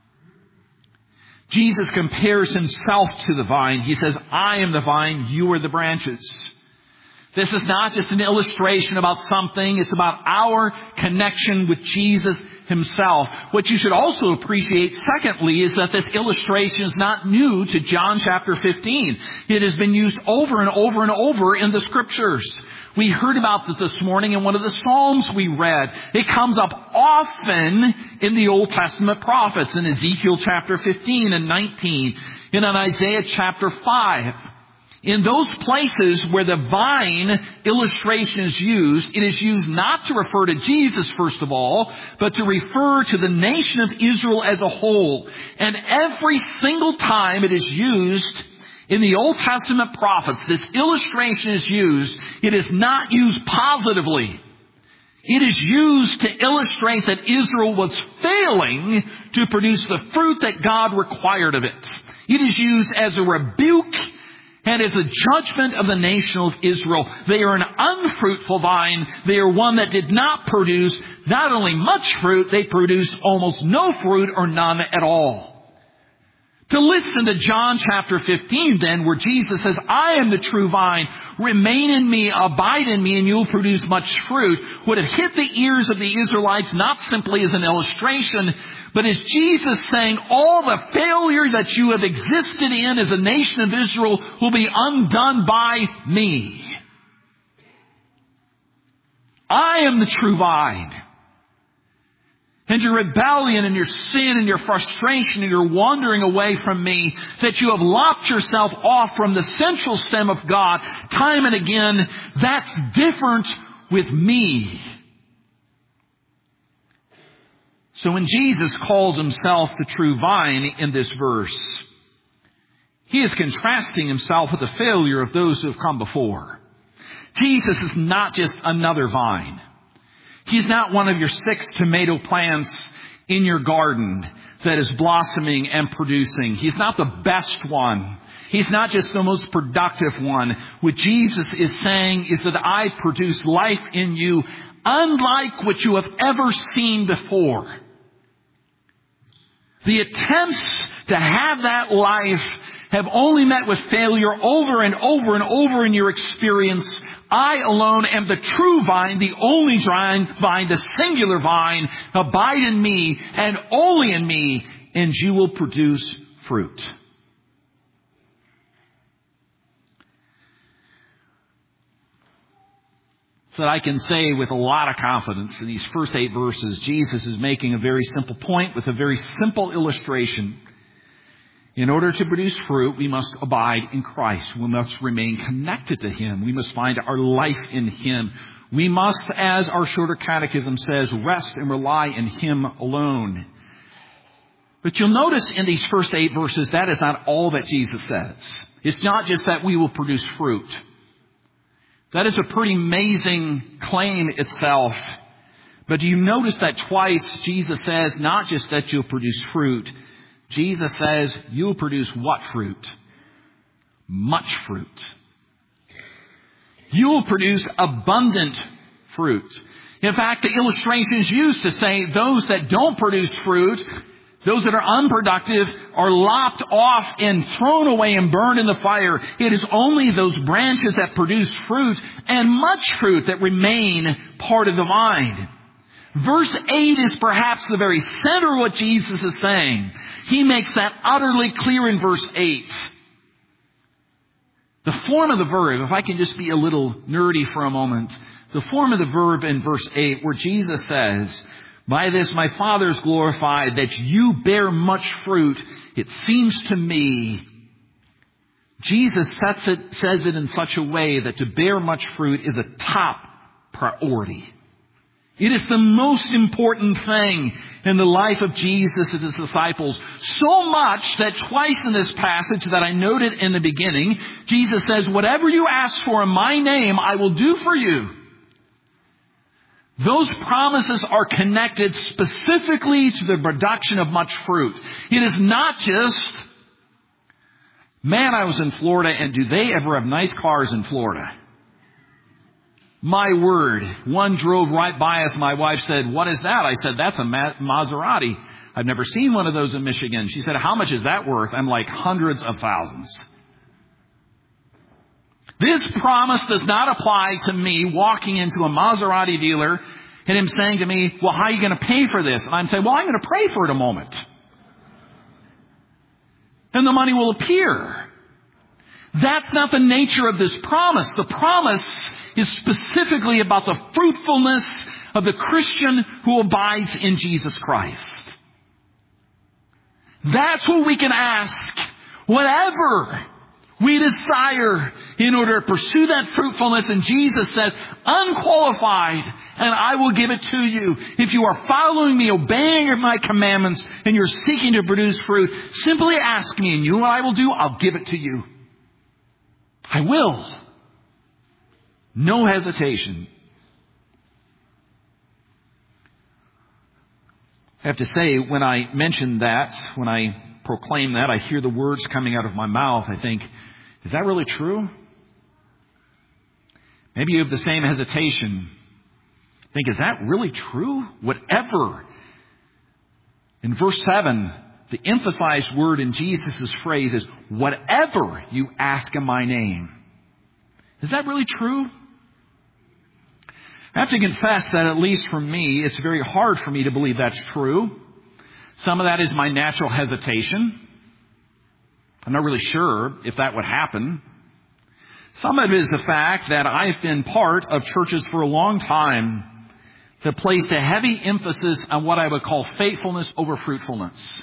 Jesus compares himself to the vine. He says, I am the vine, you are the branches. This is not just an illustration about something. It's about our connection with Jesus himself. What you should also appreciate, secondly, is that this illustration is not new to John chapter fifteen. It has been used over and over and over in the Scriptures. We heard about this this morning in one of the Psalms we read. It comes up often in the Old Testament prophets, in Ezekiel chapter fifteen and nineteen, and in Isaiah chapter five. In those places where the vine illustration is used, it is used not to refer to Jesus, first of all, but to refer to the nation of Israel as a whole. And every single time it is used in the Old Testament prophets, this illustration is used, it is not used positively. It is used to illustrate that Israel was failing to produce the fruit that God required of it. It is used as a rebuke and as a judgment of the nation of Israel. They are an unfruitful vine. They are one that did not produce not only much fruit, they produced almost no fruit or none at all. To listen to John chapter fifteen then, where Jesus says, I am the true vine, remain in me, abide in me, and you will produce much fruit, would have hit the ears of the Israelites not simply as an illustration, but as Jesus saying, all the failure that you have existed in as a nation of Israel will be undone by me. I am the true vine. And your rebellion and your sin and your frustration and your wandering away from me, that you have lopped yourself off from the central stem of God time and again, that's different with me. So when Jesus calls himself the true vine in this verse, he is contrasting himself with the failure of those who have come before. Jesus is not just another vine. He's not one of your six tomato plants in your garden that is blossoming and producing. He's not the best one. He's not just the most productive one. What Jesus is saying is that I produce life in you unlike what you have ever seen before. The attempts to have that life have only met with failure over and over and over in your experience. I alone am the true vine, the only vine, the singular vine. Abide in me and only in me, and you will produce fruit. So that I can say with a lot of confidence in these first eight verses, Jesus is making a very simple point with a very simple illustration. In order to produce fruit, we must abide in Christ. We must remain connected to Him. We must find our life in Him. We must, as our shorter catechism says, rest and rely in Him alone. But you'll notice in these first eight verses, that is not all that Jesus says. It's not just that we will produce fruit. That is a pretty amazing claim itself. But do you notice that twice Jesus says not just that you'll produce fruit, Jesus says, you'll produce what fruit? Much fruit. You'll produce abundant fruit. In fact, the illustration is used to say those that don't produce fruit, those that are unproductive, are lopped off and thrown away and burned in the fire. It is only those branches that produce fruit and much fruit that remain part of the vine. Verse eight is perhaps the very center of what Jesus is saying. He makes that utterly clear in verse eight. The form of the verb, if I can just be a little nerdy for a moment, the form of the verb in verse eight where Jesus says, by this my Father is glorified, that you bear much fruit, it seems to me, Jesus sets it, says it in such a way that to bear much fruit is a top priority. It is the most important thing in the life of Jesus and His disciples. So much that twice in this passage that I noted in the beginning, Jesus says, whatever you ask for in my name, I will do for you. Those promises are connected specifically to the production of much fruit. It is not just Man, I was in Florida, and do they ever have nice cars in Florida? My word. One drove right by us. My wife said, "What is that?" I said, "That's a Maserati. I've never seen one of those in Michigan." She said, "How much is that worth?" I'm like, hundreds of thousands. This promise does not apply to me walking into a Maserati dealer and him saying to me, "Well, how are you going to pay for this?" And I'm saying, "Well, I'm going to pray for it a moment. And the money will appear." That's not the nature of this promise. The promise is specifically about the fruitfulness of the Christian who abides in Jesus Christ. That's what we can ask. Whatever we desire in order to pursue that fruitfulness. And Jesus says, unqualified, and I will give it to you. If you are following me, obeying my commandments, and you're seeking to produce fruit, simply ask me, and you know what I will do? I'll give it to you. I will. No hesitation. I have to say, when I mention that, when I proclaim that, I hear the words coming out of my mouth. I think, is that really true? Maybe you have the same hesitation. Think, is that really true? Whatever. In verse seven, the emphasized word in Jesus' phrase is, whatever you ask in my name. Is that really true? I have to confess that at least for me, it's very hard for me to believe that's true. Some of that is my natural hesitation. I'm not really sure if that would happen. Some of it is the fact that I've been part of churches for a long time that placed a heavy emphasis on what I would call faithfulness over fruitfulness.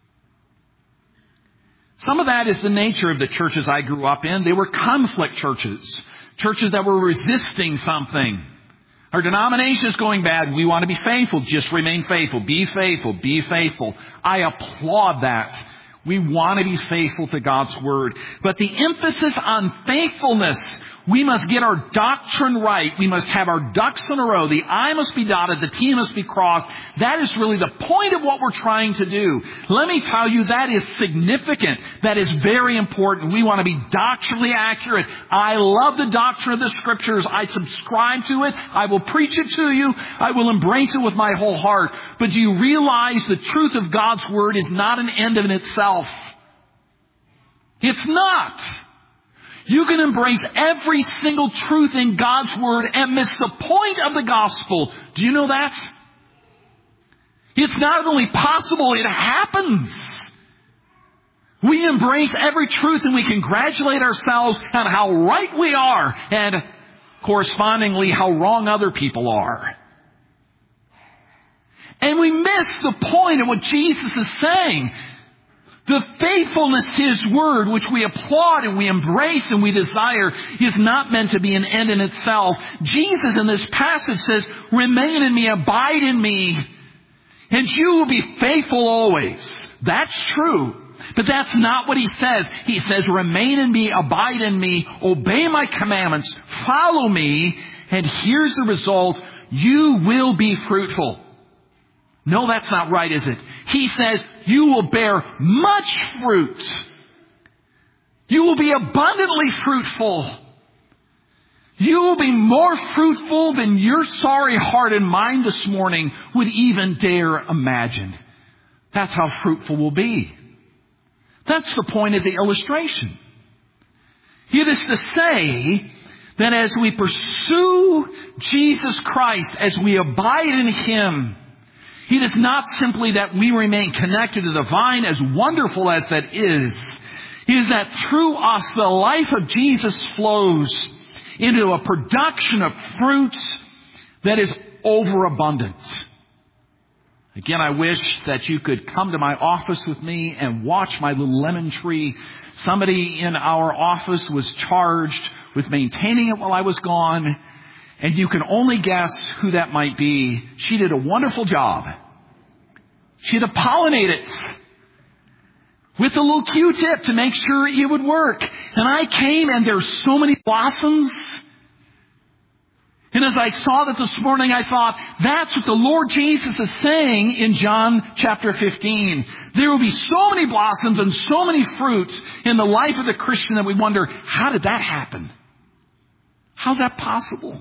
Some of that is the nature of the churches I grew up in. They were conflict churches. Churches that were resisting something. Our denomination is going bad. We want to be faithful. Just remain faithful. Be faithful. Be faithful. I applaud that. We want to be faithful to God's Word. But the emphasis on faithfulness, we must get our doctrine right. We must have our ducks in a row. The I must be dotted. The T must be crossed. That is really the point of what we're trying to do. Let me tell you, that is significant. That is very important. We want to be doctrinally accurate. I love the doctrine of the Scriptures. I subscribe to it. I will preach it to you. I will embrace it with my whole heart. But do you realize the truth of God's Word is not an end in itself? It's not. You can embrace every single truth in God's Word and miss the point of the gospel. Do you know that? It's not only possible, it happens. We embrace every truth and we congratulate ourselves on how right we are and correspondingly how wrong other people are. And we miss the point of what Jesus is saying. The faithfulness to His Word, which we applaud and we embrace and we desire, is not meant to be an end in itself. Jesus in this passage says, remain in me, abide in me, and you will be faithful always. That's true. But that's not what He says. He says, remain in me, abide in me, obey my commandments, follow me, and here's the result. You will be fruitful. No, that's not right, is it? He says, you will bear much fruit. You will be abundantly fruitful. You will be more fruitful than your sorry heart and mind this morning would even dare imagine. That's how fruitful we'll be. That's the point of the illustration. It is to say that as we pursue Jesus Christ, as we abide in Him, it is not simply that we remain connected to the vine, as wonderful as that is. It is that through us, the life of Jesus flows into a production of fruit that is overabundant. Again, I wish that you could come to my office with me and watch my little lemon tree. Somebody in our office was charged with maintaining it while I was gone. And you can only guess who that might be. She did a wonderful job. She had to pollinate it with a little Q-tip to make sure it would work. And I came and there's so many blossoms. And And as I saw that this morning, I thought, that's what the Lord Jesus is saying in John chapter fifteen. There will be so many blossoms and so many fruits in the life of the Christian that we wonder, how did that happen? How's that possible?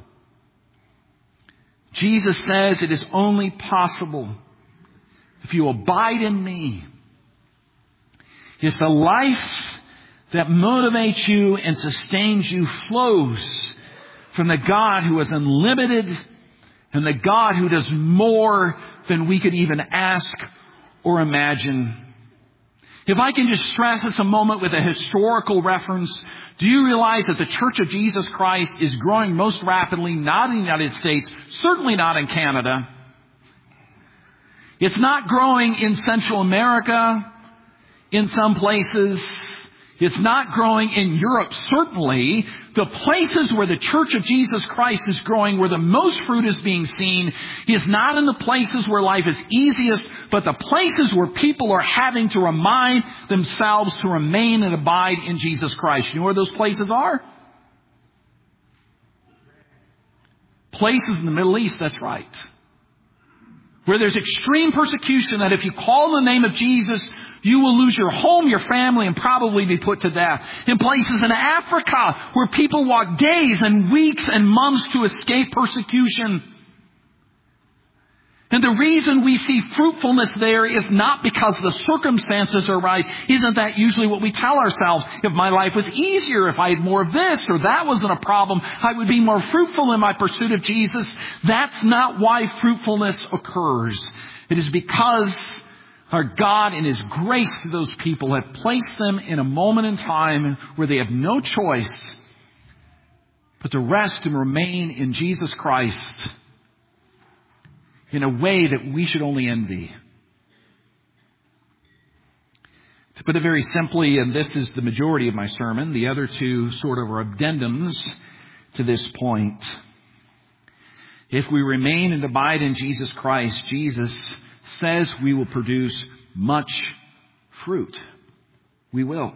Jesus says it is only possible if you abide in me. If the life that motivates you and sustains you flows from the God who is unlimited and the God who does more than we could even ask or imagine. If I can just stress this a moment with a historical reference, do you realize that the Church of Jesus Christ is growing most rapidly, not in the United States, certainly not in Canada. It's not growing in Central America, in some places. It's not growing in Europe, certainly. The places where the Church of Jesus Christ is growing, where the most fruit is being seen, is not in the places where life is easiest, but the places where people are having to remind themselves to remain and abide in Jesus Christ. You know where those places are? Places in the Middle East, that's right. Where there's extreme persecution that if you call the name of Jesus, you will lose your home, your family, and probably be put to death. In places in Africa where people walk days and weeks and months to escape persecution. And the reason we see fruitfulness there is not because the circumstances are right. Isn't that usually what we tell ourselves? If my life was easier, if I had more of this or that wasn't a problem, I would be more fruitful in my pursuit of Jesus. That's not why fruitfulness occurs. It is because our God in His grace to those people have placed them in a moment in time where they have no choice but to rest and remain in Jesus Christ in a way that we should only envy. To put it very simply, and this is the majority of my sermon, the other two sort of are addendums to this point. If we remain and abide in Jesus Christ, Jesus says we will produce much fruit. We will.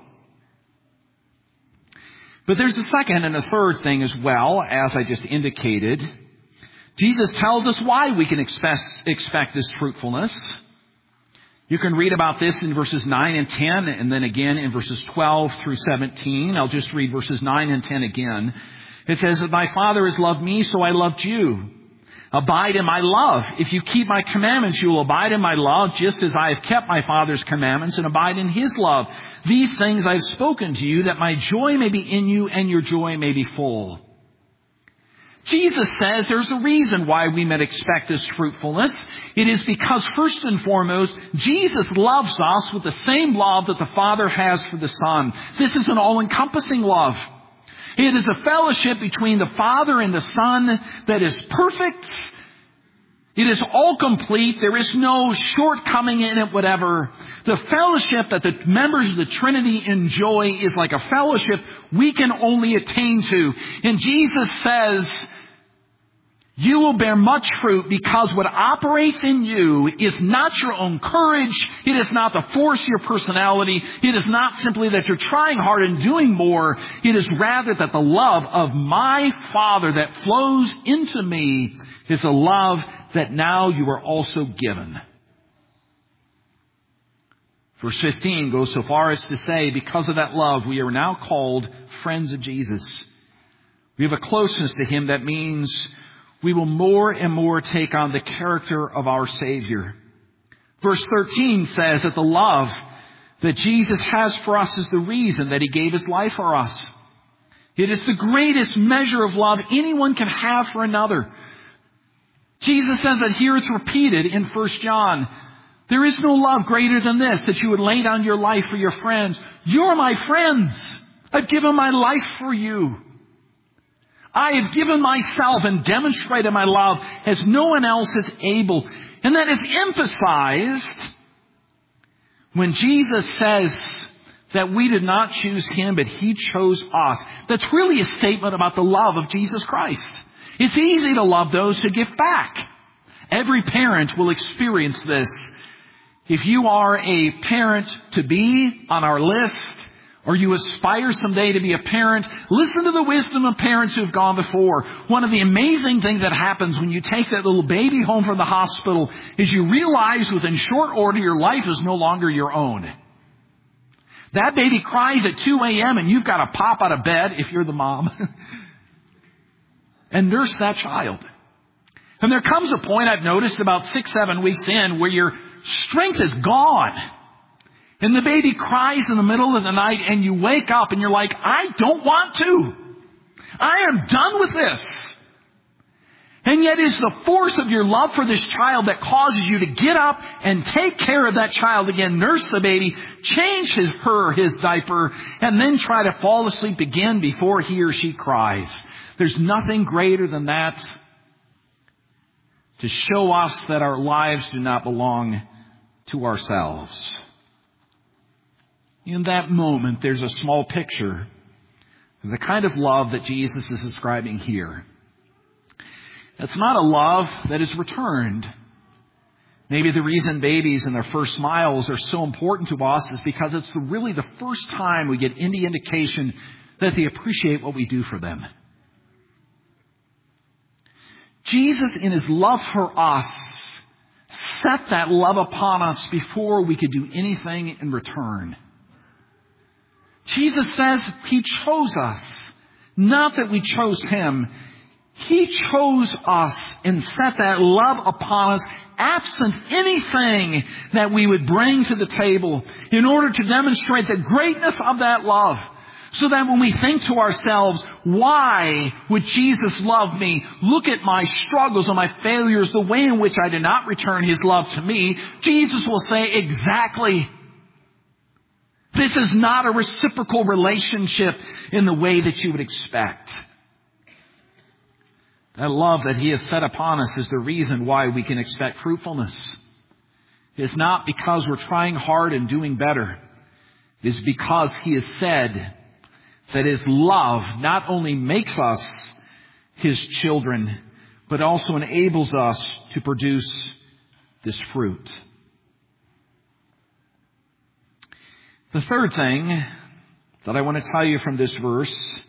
But there's a second and a third thing as well, as I just indicated. Jesus tells us why we can expect, expect this fruitfulness. You can read about this in verses nine and ten, and then again in verses twelve through seventeen. I'll just read verses nine and ten again. It says that my Father has loved me, so I loved you. Abide in my love. If you keep my commandments, you will abide in my love, just as I have kept my Father's commandments and abide in His love. These things I have spoken to you, that my joy may be in you and your joy may be full. Jesus says there's a reason why we might expect this fruitfulness. It is because, first and foremost, Jesus loves us with the same love that the Father has for the Son. This is an all-encompassing love. It is a fellowship between the Father and the Son that is perfect. It is all complete. There is no shortcoming in it, whatever. The fellowship that the members of the Trinity enjoy is like a fellowship we can only attain to. And Jesus says, you will bear much fruit because what operates in you is not your own courage. It is not the force of your personality. It is not simply that you're trying hard and doing more. It is rather that the love of my Father that flows into me is a love that now you are also given. Verse fifteen goes so far as to say, because of that love, we are now called friends of Jesus. We have a closeness to Him that means we will more and more take on the character of our Savior. Verse thirteen says that the love that Jesus has for us is the reason that He gave His life for us. It is the greatest measure of love anyone can have for another. Jesus says that here it's repeated in First John. There is no love greater than this, that you would lay down your life for your friends. You're my friends. I've given my life for you. I have given myself and demonstrated my love as no one else is able. And that is emphasized when Jesus says that we did not choose Him, but He chose us. That's really a statement about the love of Jesus Christ. It's easy to love those who give back. Every parent will experience this. If you are a parent to be on our list, or you aspire someday to be a parent, listen to the wisdom of parents who have gone before. One of the amazing things that happens when you take that little baby home from the hospital is you realize within short order your life is no longer your own. That baby cries at two a.m. and you've got to pop out of bed, if you're the mom, and nurse that child. And there comes a point, I've noticed about six, seven weeks in, where your strength is gone. And the baby cries in the middle of the night and you wake up and you're like, I don't want to. I am done with this. And yet it's the force of your love for this child that causes you to get up and take care of that child again, nurse the baby, change his, her, his diaper, and then try to fall asleep again before he or she cries. There's nothing greater than that to show us that our lives do not belong to ourselves. In that moment, there's a small picture of the kind of love that Jesus is describing here. It's not a love that is returned. Maybe the reason babies and their first smiles are so important to us is because it's really the first time we get any indication that they appreciate what we do for them. Jesus, in his love for us, set that love upon us before we could do anything in return. Jesus says he chose us, not that we chose him. He chose us and set that love upon us, absent anything that we would bring to the table, in order to demonstrate the greatness of that love. So that when we think to ourselves, why would Jesus love me? Look at my struggles and my failures, the way in which I did not return his love to me. Jesus will say, exactly. This is not a reciprocal relationship in the way that you would expect. That love that he has set upon us is the reason why we can expect fruitfulness. It's not because we're trying hard and doing better. It is because he has said that his love not only makes us his children, but also enables us to produce this fruit. The third thing that I want to tell you from this verse,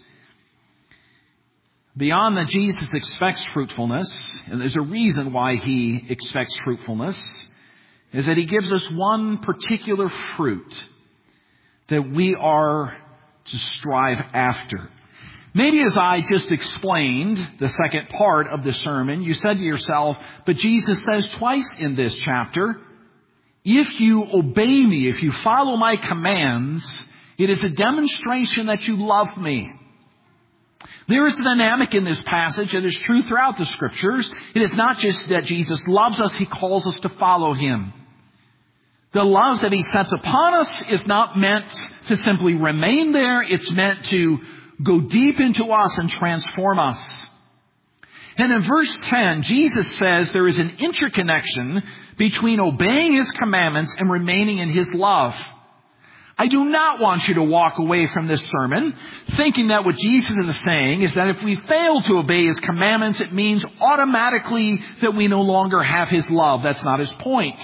beyond that Jesus expects fruitfulness, and there's a reason why he expects fruitfulness, is that he gives us one particular fruit that we are to strive after. Maybe as I just explained the second part of the sermon, you said to yourself, but Jesus says twice in this chapter, if you obey me, if you follow my commands, it is a demonstration that you love me. There is a dynamic in this passage that is true throughout the Scriptures. It is not just that Jesus loves us, he calls us to follow him. The love that he sets upon us is not meant to simply remain there. It's meant to go deep into us and transform us. And in verse ten, Jesus says there is an interconnection between obeying his commandments and remaining in his love. I do not want you to walk away from this sermon thinking that what Jesus is saying is that if we fail to obey his commandments, it means automatically that we no longer have his love. That's not his point.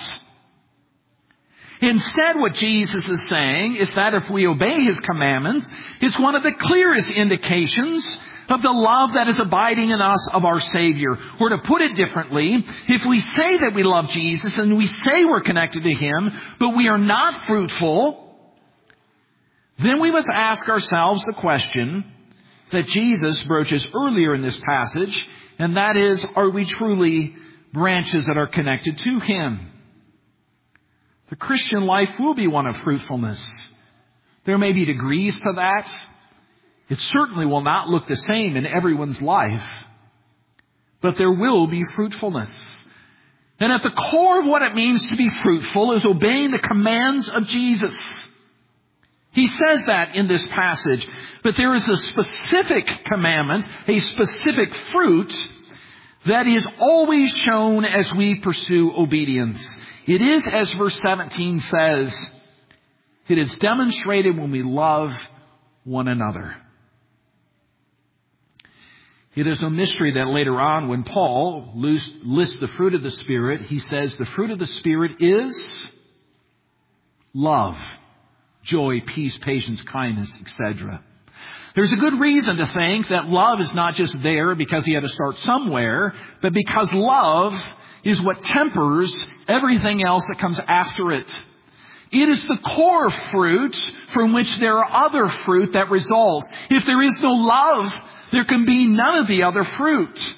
Instead, what Jesus is saying is that if we obey his commandments, it's one of the clearest indications of the love that is abiding in us of our Savior. Or to put it differently, if we say that we love Jesus and we say we're connected to him, but we are not fruitful, then we must ask ourselves the question that Jesus broaches earlier in this passage, and that is, are we truly branches that are connected to him? The Christian life will be one of fruitfulness. There may be degrees to that. It certainly will not look the same in everyone's life. But there will be fruitfulness. And at the core of what it means to be fruitful is obeying the commands of Jesus. He says that in this passage. But there is a specific commandment, a specific fruit that is always shown as we pursue obedience. It is, as verse seventeen says, it is demonstrated when we love one another. It is no mystery that later on, when Paul lists the fruit of the Spirit, he says the fruit of the Spirit is love, joy, peace, patience, kindness, et cetera. There's a good reason to think that love is not just there because he had to start somewhere, but because love is what tempers everything else that comes after it. It is the core fruit from which there are other fruit that result. If there is no love, there can be none of the other fruit.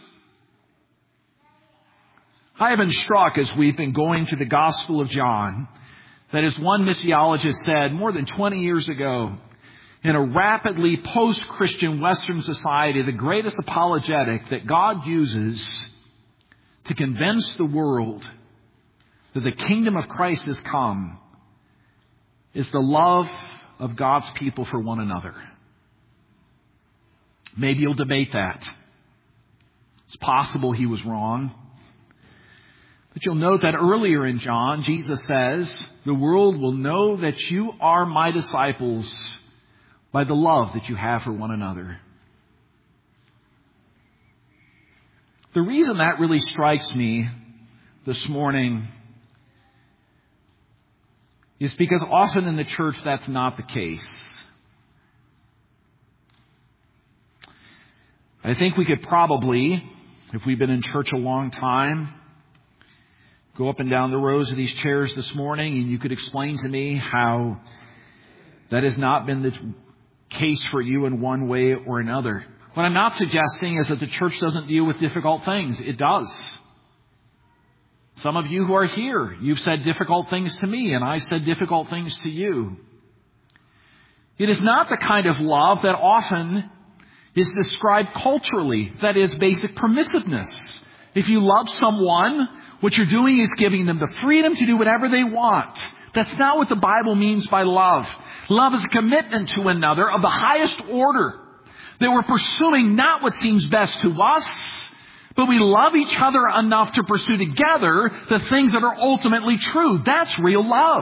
I have been struck as we've been going through the Gospel of John that, as one missiologist said more than twenty years ago, in a rapidly post-Christian Western society, the greatest apologetic that God uses to convince the world that the kingdom of Christ has come is the love of God's people for one another. Maybe you'll debate that. It's possible he was wrong. But you'll note that earlier in John, Jesus says, the world will know that you are my disciples by the love that you have for one another. The reason that really strikes me this morning is because often in the church that's not the case. I think we could probably, if we've been in church a long time, go up and down the rows of these chairs this morning and you could explain to me how that has not been the case for you in one way or another. What I'm not suggesting is that the church doesn't deal with difficult things. It does. Some of you who are here, you've said difficult things to me, and I've said difficult things to you. It is not the kind of love that often is described culturally, that is basic permissiveness. If you love someone, what you're doing is giving them the freedom to do whatever they want. That's not what the Bible means by love. Love is a commitment to another of the highest order, that we're pursuing not what seems best to us, but we love each other enough to pursue together the things that are ultimately true. That's real love.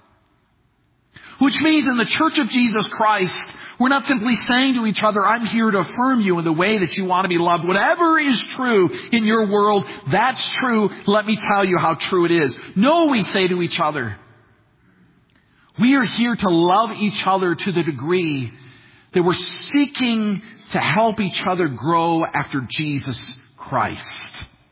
Which means in the Church of Jesus Christ, we're not simply saying to each other, I'm here to affirm you in the way that you want to be loved. Whatever is true in your world, that's true. Let me tell you how true it is. No, we say to each other, we are here to love each other to the degree that we're seeking to help each other grow after Jesus Christ.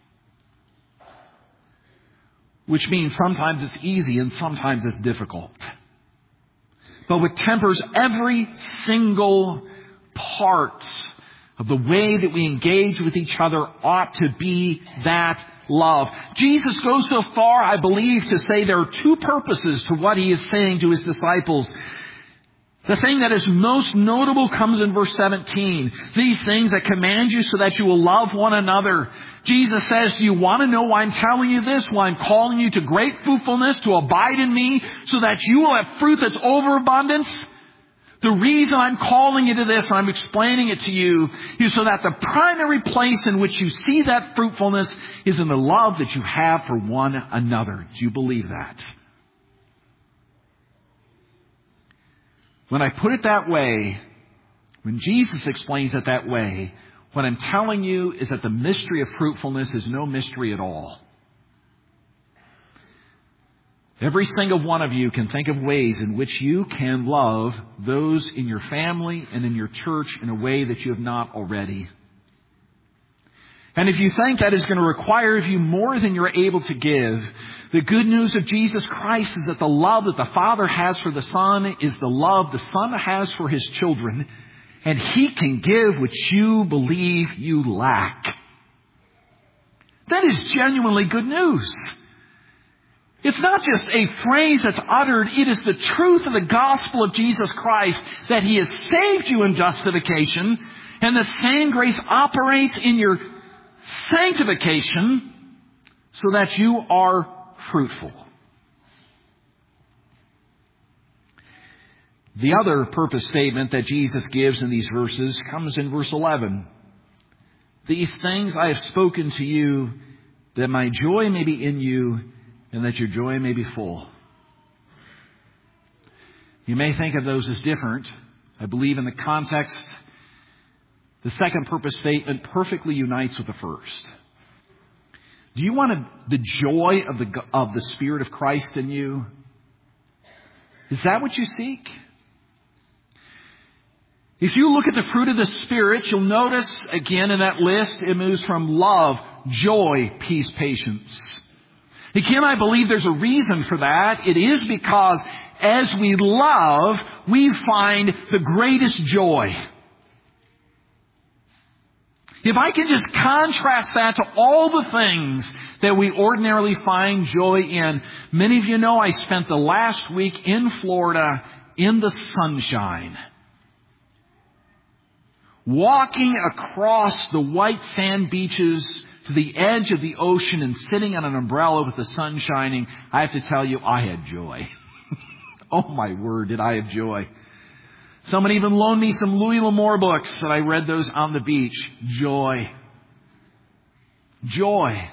Which means sometimes it's easy and sometimes it's difficult. But what tempers every single part of the way that we engage with each other ought to be that love. Jesus goes so far, I believe, to say there are two purposes to what he is saying to his disciples. The thing that is most notable comes in verse seventeen. These things I command you so that you will love one another. Jesus says, do you want to know why I'm telling you this? Why I'm calling you to great fruitfulness, to abide in me, so that you will have fruit that's overabundance? The reason I'm calling you to this, and I'm explaining it to you, is so that the primary place in which you see that fruitfulness is in the love that you have for one another. Do you believe that? When I put it that way, when Jesus explains it that way, what I'm telling you is that the mystery of fruitfulness is no mystery at all. Every single one of you can think of ways in which you can love those in your family and in your church in a way that you have not already. And if you think that is going to require of you more than you're able to give, the good news of Jesus Christ is that the love that the Father has for the Son is the love the Son has for His children, and He can give what you believe you lack. That is genuinely good news. It's not just a phrase that's uttered. It is the truth of the gospel of Jesus Christ that He has saved you in justification, and the same grace operates in your sanctification so that you are fruitful. The other purpose statement that Jesus gives in these verses comes in verse eleven. These things I have spoken to you, that my joy may be in you, and that your joy may be full. You may think of those as different. I believe in the context, the second purpose statement perfectly unites with the first. Do you want the joy of the, of the Spirit of Christ in you? Is that what you seek? If you look at the fruit of the Spirit, you'll notice again in that list, it moves from love, joy, peace, patience. Again, I believe there's a reason for that. It is because as we love, we find the greatest joy. If I can just contrast that to all the things that we ordinarily find joy in. Many of you know I spent the last week in Florida in the sunshine, walking across the white sand beaches to the edge of the ocean and sitting on an umbrella with the sun shining. I have to tell you, I had joy. Oh my word, did I have joy. Someone even loaned me some Louis L'Amour books, and I read those on the beach. Joy. Joy.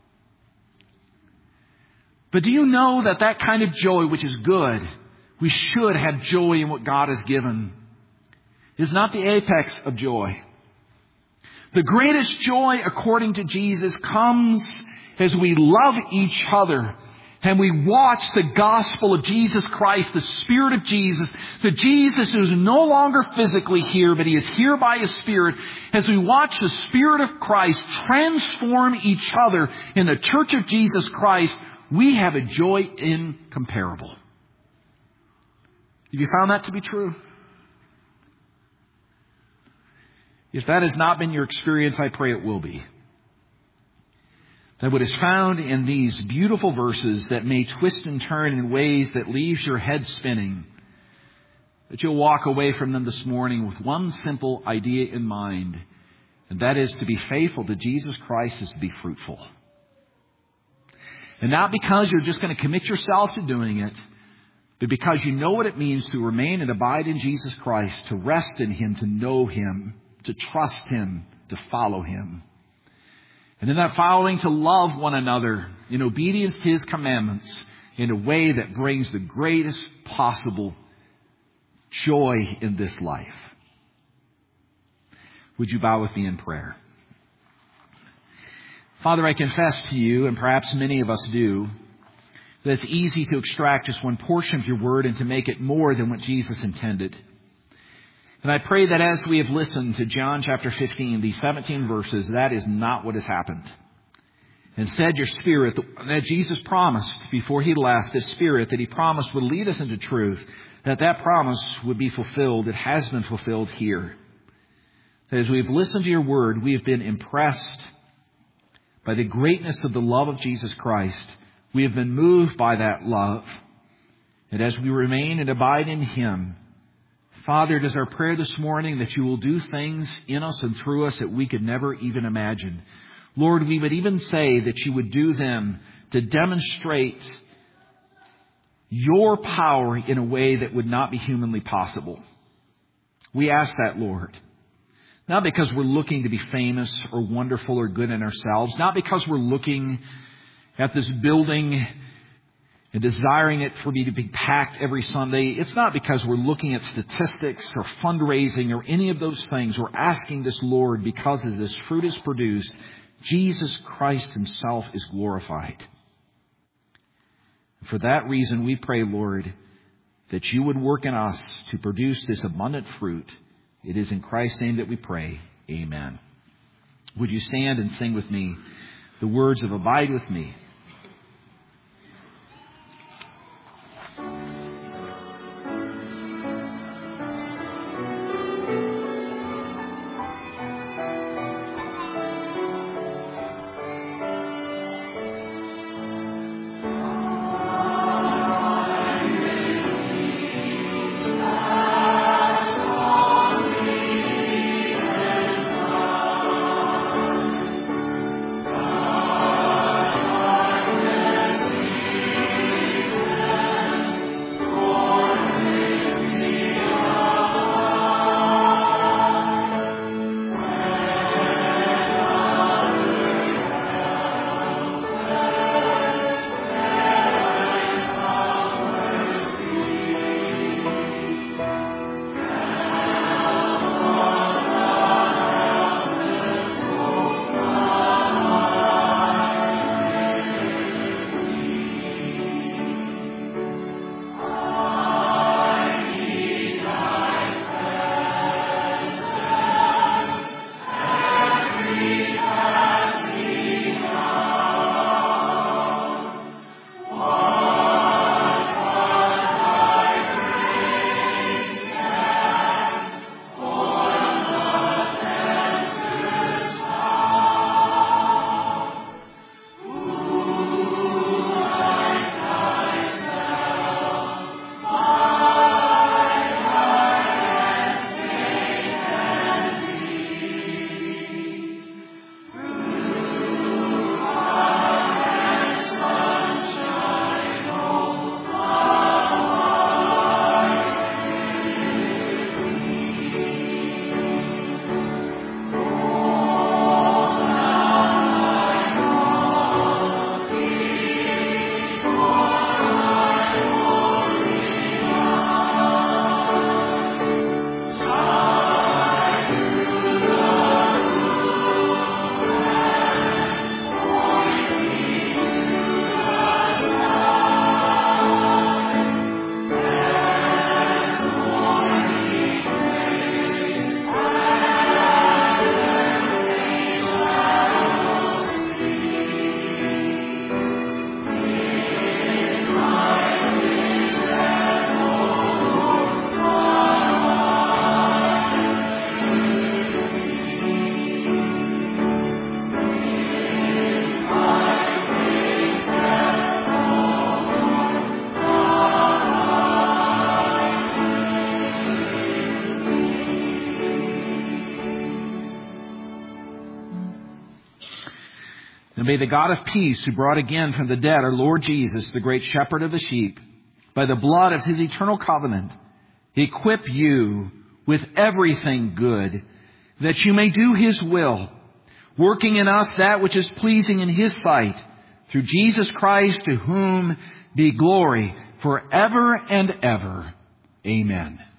But do you know that that kind of joy, which is good, we should have joy in what God has given, is not the apex of joy. The greatest joy, according to Jesus, comes as we love each other and we watch the gospel of Jesus Christ, the Spirit of Jesus, the Jesus who is no longer physically here, but He is here by His Spirit. As we watch the Spirit of Christ transform each other in the church of Jesus Christ, we have a joy incomparable. Have you found that to be true? If that has not been your experience, I pray it will be. That what is found in these beautiful verses that may twist and turn in ways that leaves your head spinning, that you'll walk away from them this morning with one simple idea in mind, and that is to be faithful to Jesus Christ is to be fruitful. And not because you're just going to commit yourself to doing it, but because you know what it means to remain and abide in Jesus Christ, to rest in Him, to know Him, to trust Him, to follow Him. And in that following, to love one another in obedience to His commandments in a way that brings the greatest possible joy in this life. Would you bow with me in prayer? Father, I confess to you, and perhaps many of us do, that it's easy to extract just one portion of your word and to make it more than what Jesus intended. And I pray that as we have listened to John chapter fifteen, these seventeen verses, that is not what has happened. Instead, your Spirit that Jesus promised before He left, the Spirit that He promised would lead us into truth, that that promise would be fulfilled. It has been fulfilled here. That as we have listened to your word, we have been impressed by the greatness of the love of Jesus Christ. We have been moved by that love. And as we remain and abide in Him, Father, it is our prayer this morning that you will do things in us and through us that we could never even imagine. Lord, we would even say that you would do them to demonstrate your power in a way that would not be humanly possible. We ask that, Lord, not because we're looking to be famous or wonderful or good in ourselves, not because we're looking at this building and desiring it for me to be packed every Sunday. It's not because we're looking at statistics or fundraising or any of those things. We're asking this, Lord, because as this fruit is produced, Jesus Christ Himself is glorified. For that reason, we pray, Lord, that you would work in us to produce this abundant fruit. It is in Christ's name that we pray. Amen. Would you stand and sing with me the words of Abide With Me? God And may the God of peace, who brought again from the dead our Lord Jesus, the great shepherd of the sheep, by the blood of his eternal covenant, equip you with everything good, that you may do his will, working in us that which is pleasing in his sight, through Jesus Christ, to whom be glory forever and ever. Amen.